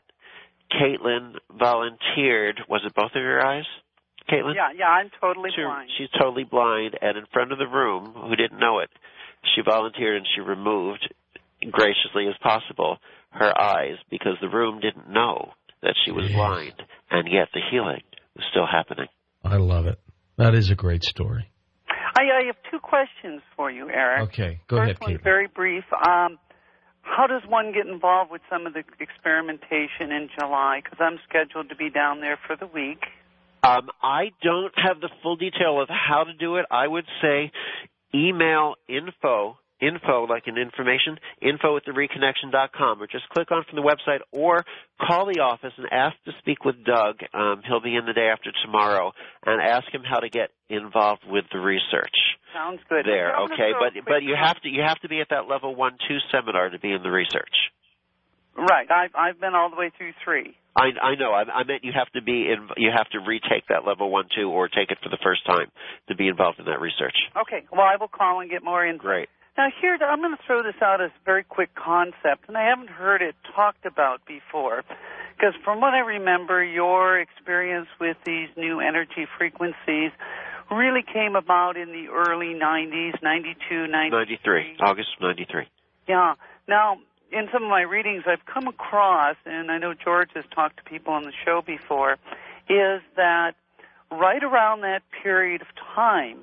Caitlin volunteered. Was it both of your eyes, Caitlin? Yeah, yeah, I'm totally she, blind. She's totally blind, and in front of the room, who didn't know it, she volunteered and she removed, graciously as possible, her eyes, because the room didn't know that she was yes. blind, and yet the healing was still happening. I love it. That is a great story. I, I have two questions for you, Eric. Okay, go First ahead, one's Caitlin. very brief. Um, How does one get involved with some of the experimentation in July? Because I'm scheduled to be down there for the week. Um, I don't have the full detail of how to do it. I would say email info info, like in information, info at the reconnection dot com, or just click on from the website, or call the office and ask to speak with Doug. Um, he'll be in the day after tomorrow, and ask him how to get involved with the research. Sounds good. There, okay, but but you have to you have to be at that level one two seminar to be in the research. Right. I've I've been all the way through three. I, I know. I, I meant you have to be in. You have to retake that level one, two, or take it for the first time to be involved in that research. Okay. Well, I will call and get more info. Great. Now, here I'm going to throw this out as a very quick concept, and I haven't heard it talked about before, because from what I remember, your experience with these new energy frequencies really came about in the early nineties, ninety-two, ninety-three. ninety-three, August ninety-three. Yeah. Now, in some of my readings, I've come across, and I know George has talked to people on the show before, is that right around that period of time,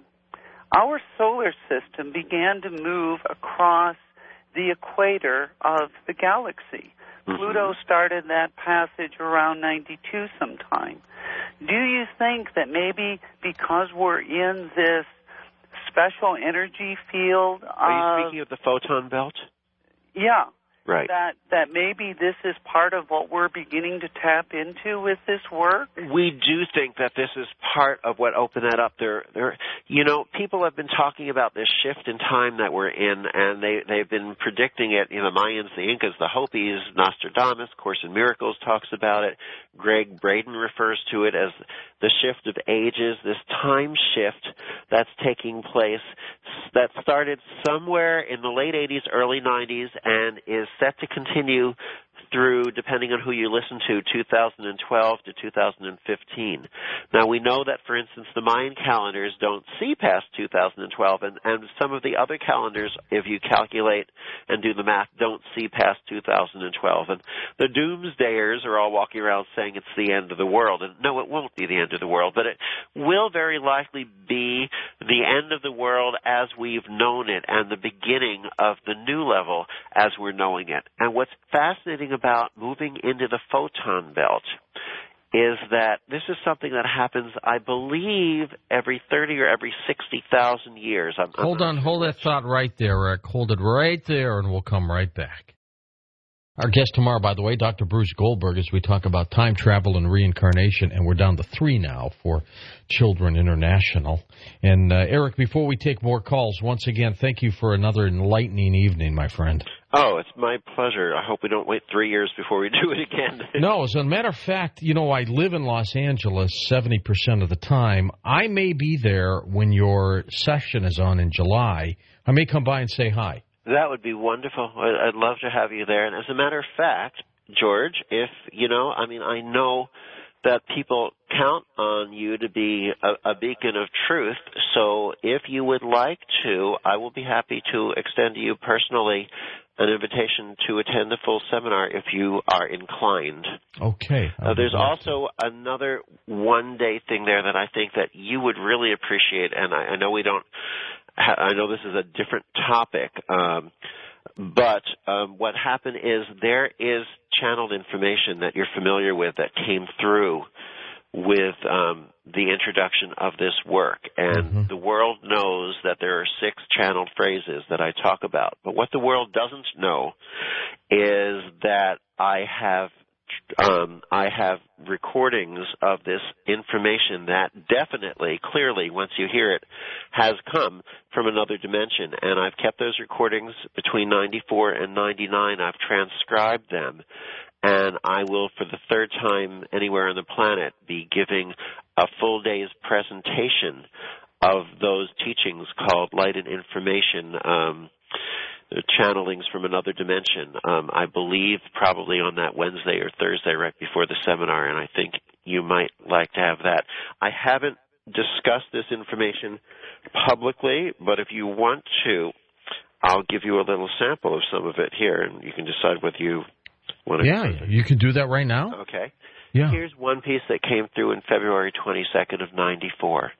our solar system began to move across the equator of the galaxy. Mm-hmm. Pluto started that passage around ninety-two sometime. Do you think that maybe because we're in this special energy field of... Are you speaking of the photon belt? Yeah. Right. That that maybe this is part of what we're beginning to tap into with this work? We do think that this is part of what opened that up. There, there, you know, people have been talking about this shift in time that we're in, and they, they've been predicting it. You know, the Mayans, the Incas, the Hopis, Nostradamus, Course in Miracles talks about it. Greg Braden refers to it as the shift of ages, this time shift that's taking place that started somewhere in the late eighties, early nineties, and is set to continue through, depending on who you listen to, two thousand twelve to two thousand fifteen. Now, we know that, for instance, the Mayan calendars don't see past two thousand twelve, and, and some of the other calendars, if you calculate and do the math, don't see past two thousand twelve. And the doomsdayers are all walking around saying it's the end of the world. And no, it won't be the end of the world, but it will very likely be the end of the world as we've known it and the beginning of the new level as we're knowing it. And what's fascinating about moving into the photon belt is that this is something that happens, I believe, every thirty or every sixty thousand years. I'm, hold I'm on, hold that thought right there, Rick. Hold it right there, and we'll come right back. Our guest tomorrow, by the way, Doctor Bruce Goldberg, as we talk about time travel and reincarnation, and we're down to three now for Children International. And, uh, Eric, before we take more calls, once again, thank you for another enlightening evening, my friend. Oh, it's my pleasure. I hope we don't wait three years before we do it again. No, as a matter of fact, you know, I live in Los Angeles seventy percent of the time. I may be there when your session is on in July. I may come by and say hi. That would be wonderful. I'd love to have you there. And as a matter of fact, George, if, you know, I mean, I know that people count on you to be a, a beacon of truth. So if you would like to, I will be happy to extend to you personally an invitation to attend the full seminar if you are inclined. Okay. Uh, there's also another one-day thing there that I think that you would really appreciate, and I, I know we don't, ha- I know this is a different topic, um, but um, what happened is there is channeled information that you're familiar with that came through with um, the introduction of this work. And mm-hmm. the world knows that there are six channeled phrases that I talk about. But what the world doesn't know is that I have um, I have recordings of this information that definitely, clearly, once you hear it, has come from another dimension. And I've kept those recordings between ninety-four and ninety-nine. I've transcribed them. And I will, for the third time anywhere on the planet, be giving a full day's presentation of those teachings called Light and Information, um, Channelings from Another Dimension. Um, I believe probably on that Wednesday or Thursday right before the seminar, and I think you might like to have that. I haven't discussed this information publicly, but if you want to, I'll give you a little sample of some of it here, and you can decide whether you want to. Yeah, you can do that right now. Okay. Yeah. Here's one piece that came through in February twenty-second of ninety-four.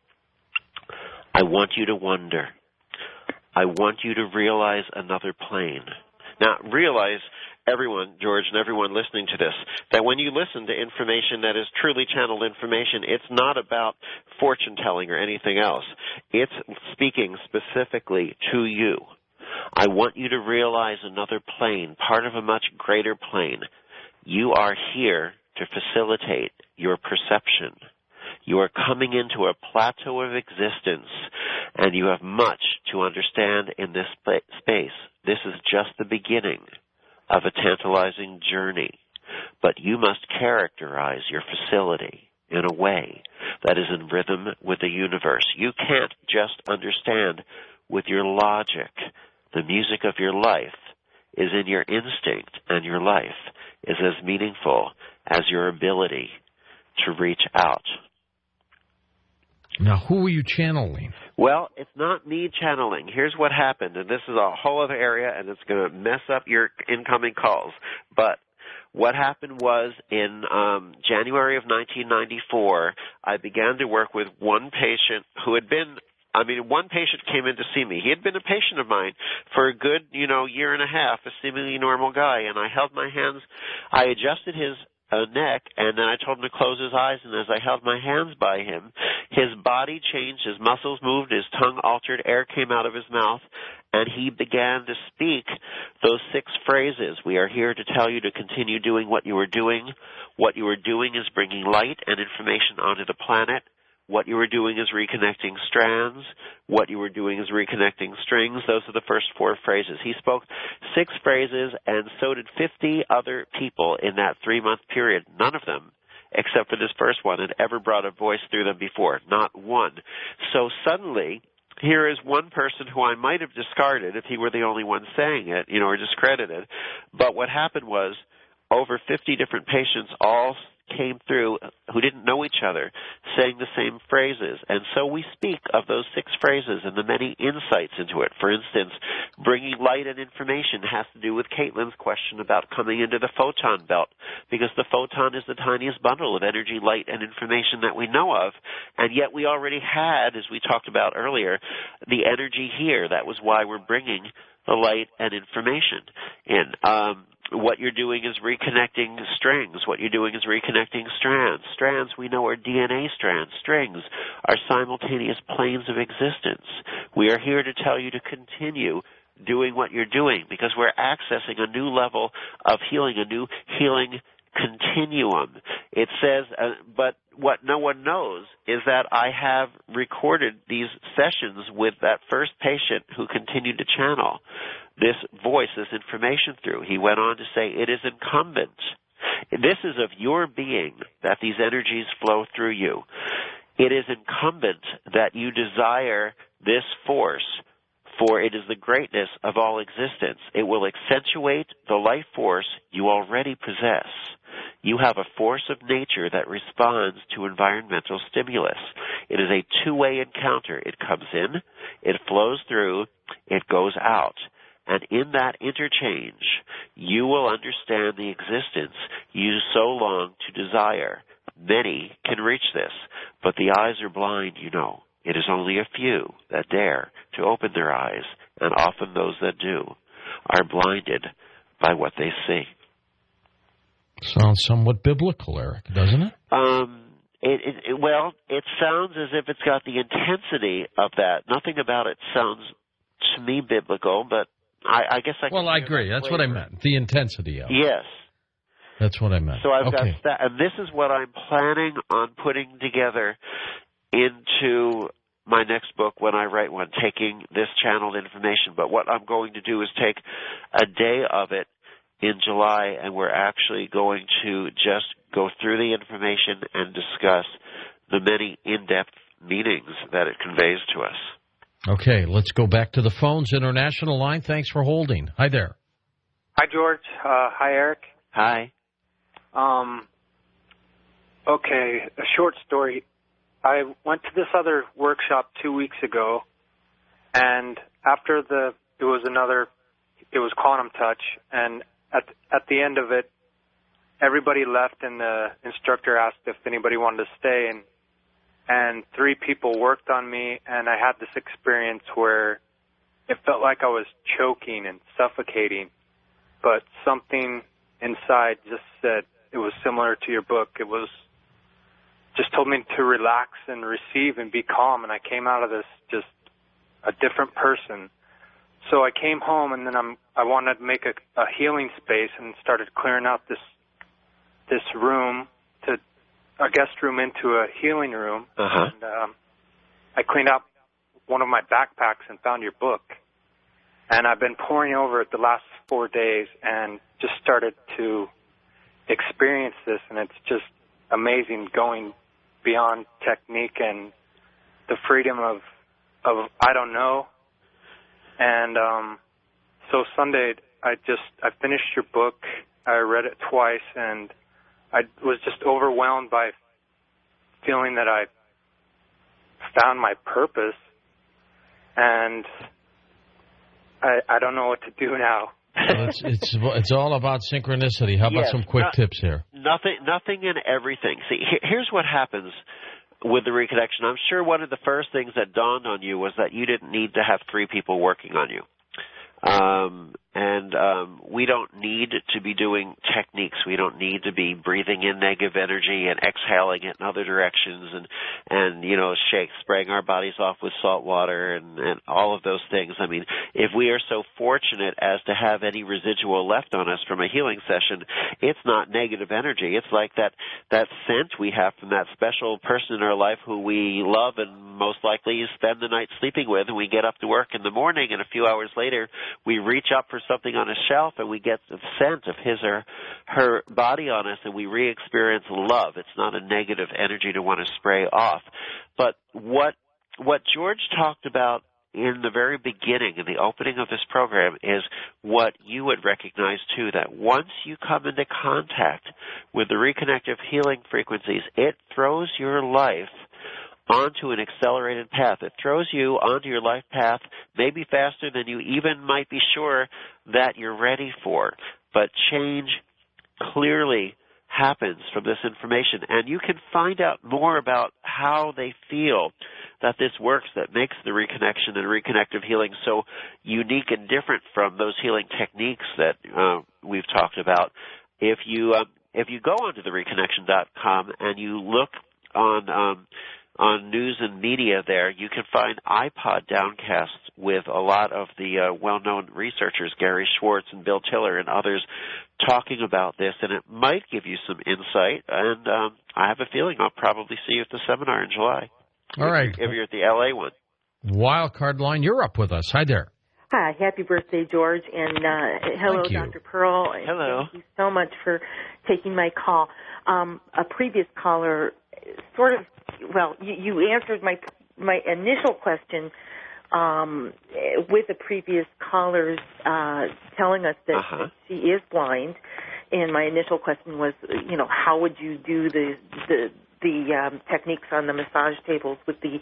I want you to wonder. I want you to realize another plane. Now, realize, everyone, George, and everyone listening to this, that when you listen to information that is truly channeled information, it's not about fortune-telling or anything else. It's speaking specifically to you. I want you to realize another plane, part of a much greater plane. You are here to facilitate your perception. You are coming into a plateau of existence, and you have much to understand in this space. This is just the beginning of a tantalizing journey, but you must characterize your facility in a way that is in rhythm with the universe. You can't just understand with your logic. The music of your life is in your instinct, and your life is as meaningful as your ability to reach out. Now, who are you channeling? Well, it's not me channeling. Here's what happened, and this is a whole other area, and it's going to mess up your incoming calls. But what happened was in um, January of nineteen ninety-four, I began to work with one patient who had been, I mean, one patient came in to see me. He had been a patient of mine for a good, you know, year and a half, a seemingly normal guy, and I held my hands, I adjusted his uh, neck, and then I told him to close his eyes, and as I held my hands by him, his body changed, his muscles moved, his tongue altered, air came out of his mouth, and he began to speak those six phrases. We are here to tell you to continue doing what you are doing. What you are doing is bringing light and information onto the planet. What you were doing is reconnecting strands. What you were doing is reconnecting strings. Those are the first four phrases. He spoke six phrases, and so did fifty other people in that three-month period. None of them, except for this first one, had ever brought a voice through them before. Not one. So suddenly, here is one person who I might have discarded if he were the only one saying it, you know, or discredited. But what happened was over fifty different patients all came through who didn't know each other, saying the same phrases. And so we speak of those six phrases and the many insights into it. For instance, bringing light and information has to do with Caitlin's question about coming into the photon belt, because the photon is the tiniest bundle of energy, light, and information that we know of. And yet we already had, as we talked about earlier, the energy here. That was why we're bringing the light and information in. Um, What you're doing is reconnecting strings. What you're doing is reconnecting strands. Strands we know are D N A strands. Strings are simultaneous planes of existence. We are here to tell you to continue doing what you're doing, because we're accessing a new level of healing, a new healing continuum. It says, uh, but what no one knows is that I have recorded these sessions with that first patient who continued to channel this voice, this information through. He went on to say, it is incumbent. This is of your being that these energies flow through you. It is incumbent that you desire this force, for it is the greatness of all existence. It will accentuate the life force you already possess. You have a force of nature that responds to environmental stimulus. It is a two-way encounter. It comes in, it flows through, it goes out. And in that interchange, you will understand the existence you so long to desire. Many can reach this, but the eyes are blind, you know. It is only a few that dare to open their eyes, and often those that do are blinded by what they see. Sounds somewhat biblical, Eric, doesn't it? Um, it, it, it, well, it sounds as if it's got the intensity of that. Nothing about it sounds to me biblical, but I, I guess I can Well, I agree. That That's flavor. What I meant, the intensity of it. Yes. That's what I meant. So I've okay. got that, and this is what I'm planning on putting together into my next book when I write one, taking this channeled information. But what I'm going to do is take a day of it in July, and we're actually going to just go through the information and discuss the many in-depth meanings that it conveys to us. Okay, let's go back to the phones. International line, thanks for holding. Hi there. Hi, George. Uh, hi, Eric. Hi. Um. Okay, a short story. I went to this other workshop two weeks ago, and after the, it was another, it was Quantum Touch, and at at the end of it, everybody left, and the instructor asked if anybody wanted to stay, and and three people worked on me, and I had this experience where it felt like I was choking and suffocating, but something inside just said, it was similar to your book, it was, just told me to relax and receive and be calm, and I came out of this just a different person. so I came home, and then I'm I wanted to make a, a healing space, and started clearing out this this room to a guest room into a healing room. Uh-huh. And um, I cleaned out one of my backpacks and found your book, and I've been poring over it the last four days, and just started to experience this, and it's just amazing, going beyond technique and the freedom of of I don't know. And um, so Sunday, I just I finished your book. I read it twice, and I was just overwhelmed by feeling that I found my purpose, and I I don't know what to do now. Well, it's, it's it's all about synchronicity. How about Yes, some quick not, tips here? Nothing, nothing and everything. See, here, here's what happens with the reconnection. I'm sure one of the first things that dawned on you was that you didn't need to have three people working on you. Um, and um, we don't need to be doing techniques. We don't need to be breathing in negative energy and exhaling it in other directions, and and you know, shake, spraying our bodies off with salt water and, and all of those things. I mean, if we are so fortunate as to have any residual left on us from a healing session, it's not negative energy. It's like that that scent we have from that special person in our life who we love and most likely spend the night sleeping with, and we get up to work in the morning, and a few hours later we reach up for something on a shelf and we get the scent of his or her body on us, and we re-experience love. It's not a negative energy to want to spray off. But what what George talked about in the very beginning, in the opening of this program, is what you would recognize too, that once you come into contact with the reconnective healing frequencies, it throws your life onto an accelerated path. It throws you onto your life path maybe faster than you even might be sure that you're ready for. But change clearly happens from this information, and you can find out more about how they feel that this works, that makes the reconnection and reconnective healing so unique and different from those healing techniques that uh, we've talked about. If you um, if you go onto the reconnection dot com and you look on um, on news and media there, you can find iPod downcasts with a lot of the uh, well-known researchers, Gary Schwartz and Bill Tiller and others, talking about this, and it might give you some insight, and um, I have a feeling I'll probably see you at the seminar in July. All if right. You're, if you're at the L A one. Wildcard line, you're up with us. Hi there. Hi, happy birthday, George, and uh, hello, Thank you. Doctor Pearl. Hello. Thank you so much for taking my call. Um, a previous caller sort of, well, you, you answered my my initial question um, with the previous callers uh, telling us that, uh-huh. that she is blind, and my initial question was, you know, how would you do the the the um, techniques on the massage tables with the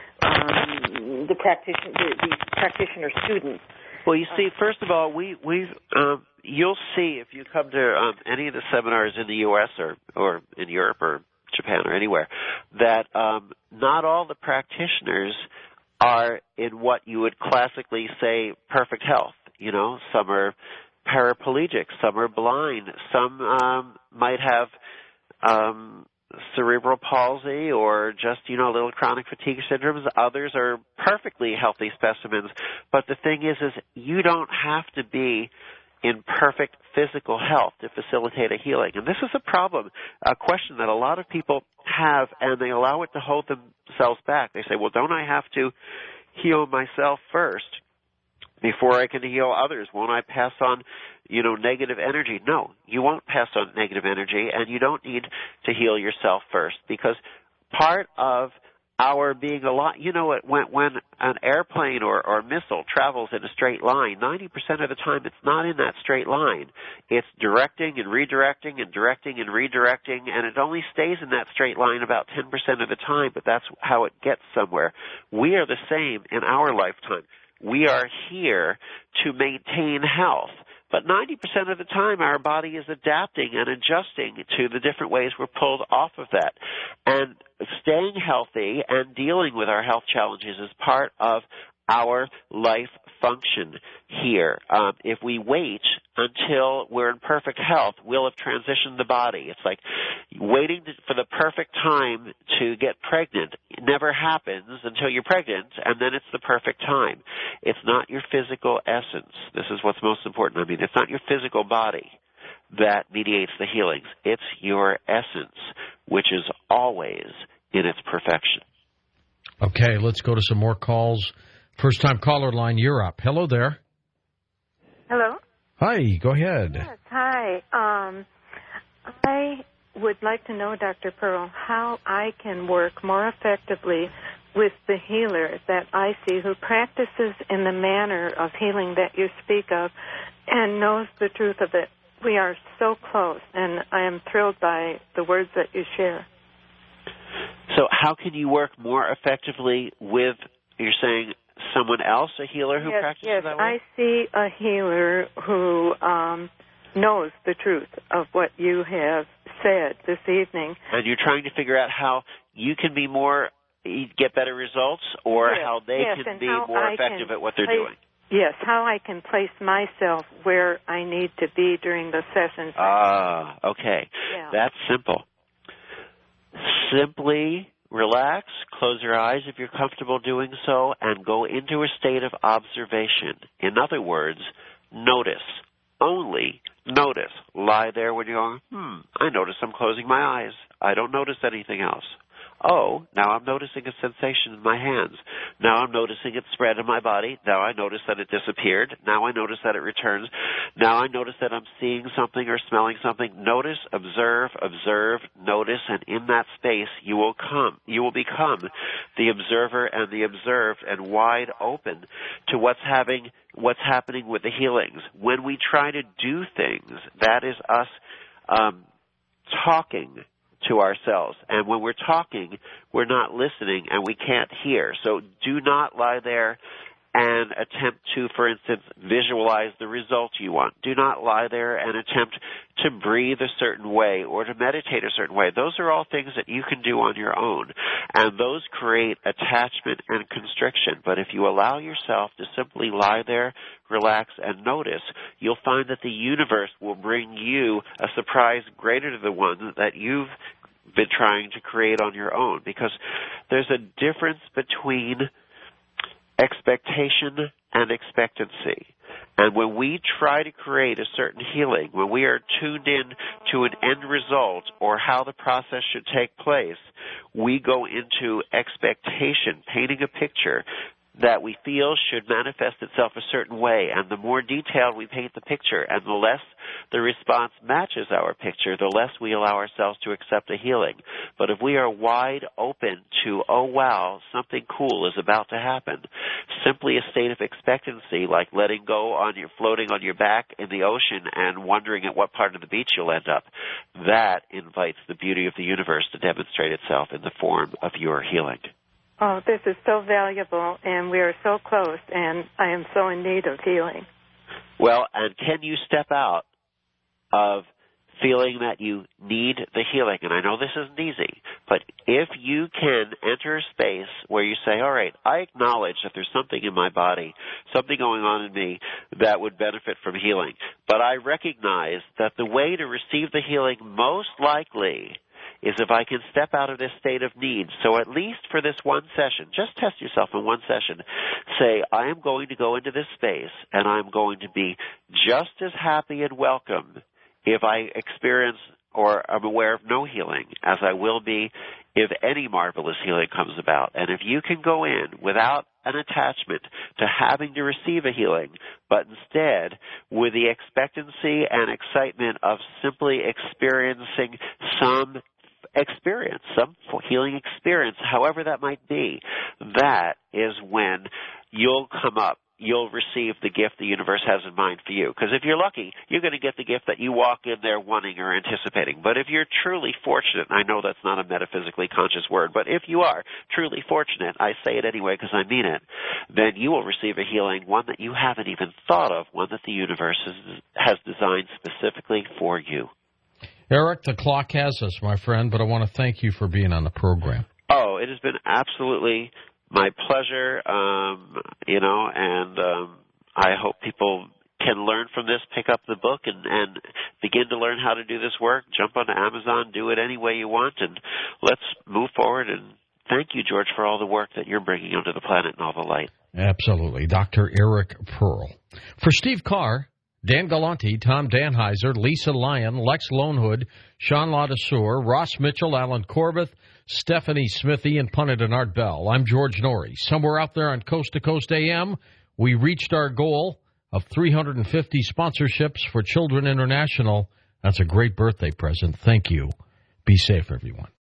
um, the practitioner the, the practitioner students? Well, you see, first of all, we we um, you'll see if you come to um, any of the seminars in the U S or or in Europe or Japan or anywhere, that um, not all the practitioners are in what you would classically say perfect health. You know, some are paraplegic, some are blind, some um, might have um, cerebral palsy or just, you know, little chronic fatigue syndromes. Others are perfectly healthy specimens. But the thing is, is you don't have to be in perfect physical health to facilitate a healing. And this is a problem, a question that a lot of people have, and they allow it to hold themselves back. They say, well, don't I have to heal myself first before I can heal others? Won't I pass on, you know, negative energy? No, you won't pass on negative energy, and you don't need to heal yourself first, because part of our being alive, you know, when, when an airplane or, or missile travels in a straight line, ninety percent of the time it's not in that straight line. It's directing and redirecting and directing and redirecting, and it only stays in that straight line about ten percent of the time, but that's how it gets somewhere. We are the same in our lifetime. We are here to maintain health. But ninety percent of the time, our body is adapting and adjusting to the different ways we're pulled off of that. And staying healthy and dealing with our health challenges is part of our life function here. Um, if we wait until we're in perfect health, we'll have transitioned the body. It's like waiting to, for the perfect time to get pregnant. It never happens until you're pregnant, and then it's the perfect time. It's not your physical essence. This is what's most important. I mean, it's not your physical body that mediates the healings. It's your essence, which is always in its perfection. Okay, let's go to some more calls. First-time caller line, you're up. Hello there. Hello? Hi, go ahead. Yes, hi. Um, I would like to know, Doctor Pearl, how I can work more effectively with the healer that I see who practices in the manner of healing that you speak of and knows the truth of it. We are so close, and I am thrilled by the words that you share. So how can you work more effectively with, you're saying, someone else, a healer who yes, practices yes, that way? I see a healer who um, knows the truth of what you have said this evening. And you're trying to figure out how you can be more, get better results, or yes, how they yes, can and be how more I effective can at what they're place, doing. Yes, how I can place myself where I need to be during the sessions. Ah, okay. Yeah. That's simple. Simply relax, close your eyes if you're comfortable doing so, and go into a state of observation. In other words, notice. Only notice. Lie there when you're going, hmm, I notice I'm closing my eyes. I don't notice anything else. Oh, now I'm noticing a sensation in my hands. Now I'm noticing it spread in my body. Now I notice that it disappeared. Now I notice that it returns. Now I notice that I'm seeing something or smelling something. Notice, observe, observe, notice, and in that space you will come. You will become the observer and the observed and wide open to what's having, what's happening with the healings. When we try to do things, that is us um, talking to ourselves. And when we're talking, we're not listening and we can't hear. So do not lie there and attempt to, for instance, visualize the result you want. Do not lie there and attempt to breathe a certain way or to meditate a certain way. Those are all things that you can do on your own. And those create attachment and constriction. But if you allow yourself to simply lie there, relax, and notice, you'll find that the universe will bring you a surprise greater to the one that you've been trying to create on your own. Because there's a difference between expectation and expectancy. And when we try to create a certain healing, when we are tuned in to an end result or how the process should take place, we go into expectation, painting a picture that we feel should manifest itself a certain way. And the more detailed we paint the picture and the less the response matches our picture, the less we allow ourselves to accept a healing. But if we are wide open to, oh, wow, something cool is about to happen, simply a state of expectancy, like letting go on your, floating on your back in the ocean and wondering at what part of the beach you'll end up, that invites the beauty of the universe to demonstrate itself in the form of your healing. Oh, this is so valuable, and we are so close, and I am so in need of healing. Well, and can you step out of feeling that you need the healing? And I know this isn't easy, but if you can enter a space where you say, all right, I acknowledge that there's something in my body, something going on in me that would benefit from healing, but I recognize that the way to receive the healing most likely is if I can step out of this state of need. So at least for this one session, just test yourself in one session. Say, I am going to go into this space, and I'm going to be just as happy and welcome if I experience or am aware of no healing as I will be if any marvelous healing comes about. And if you can go in without an attachment to having to receive a healing, but instead with the expectancy and excitement of simply experiencing some experience, some healing experience, however that might be, that is when you'll come up. You'll receive the gift the universe has in mind for you. Because if you're lucky, you're going to get the gift that you walk in there wanting or anticipating. But if you're truly fortunate, I know that's not a metaphysically conscious word, but if you are truly fortunate, I say it anyway because I mean it, then you will receive a healing, one that you haven't even thought of, one that the universe has, has designed specifically for you. Eric, the clock has us, my friend, but I want to thank you for being on the program. Oh, it has been absolutely my pleasure, um, you know, and um, I hope people can learn from this, pick up the book, and, and begin to learn how to do this work. Jump onto Amazon, do it any way you want, and let's move forward. And thank you, George, for all the work that you're bringing onto the planet and all the light. Absolutely. Doctor Eric Pearl. For Steve Carr, Dan Galante, Tom Danheiser, Lisa Lyon, Lex Lonehood, Sean Ladesseur, Ross Mitchell, Alan Corbett, Stephanie Smithy, and Punit and Art Bell, I'm George Norrie. Somewhere out there on Coast to Coast A M, we reached our goal of three hundred fifty sponsorships for Children International. That's a great birthday present. Thank you. Be safe, everyone.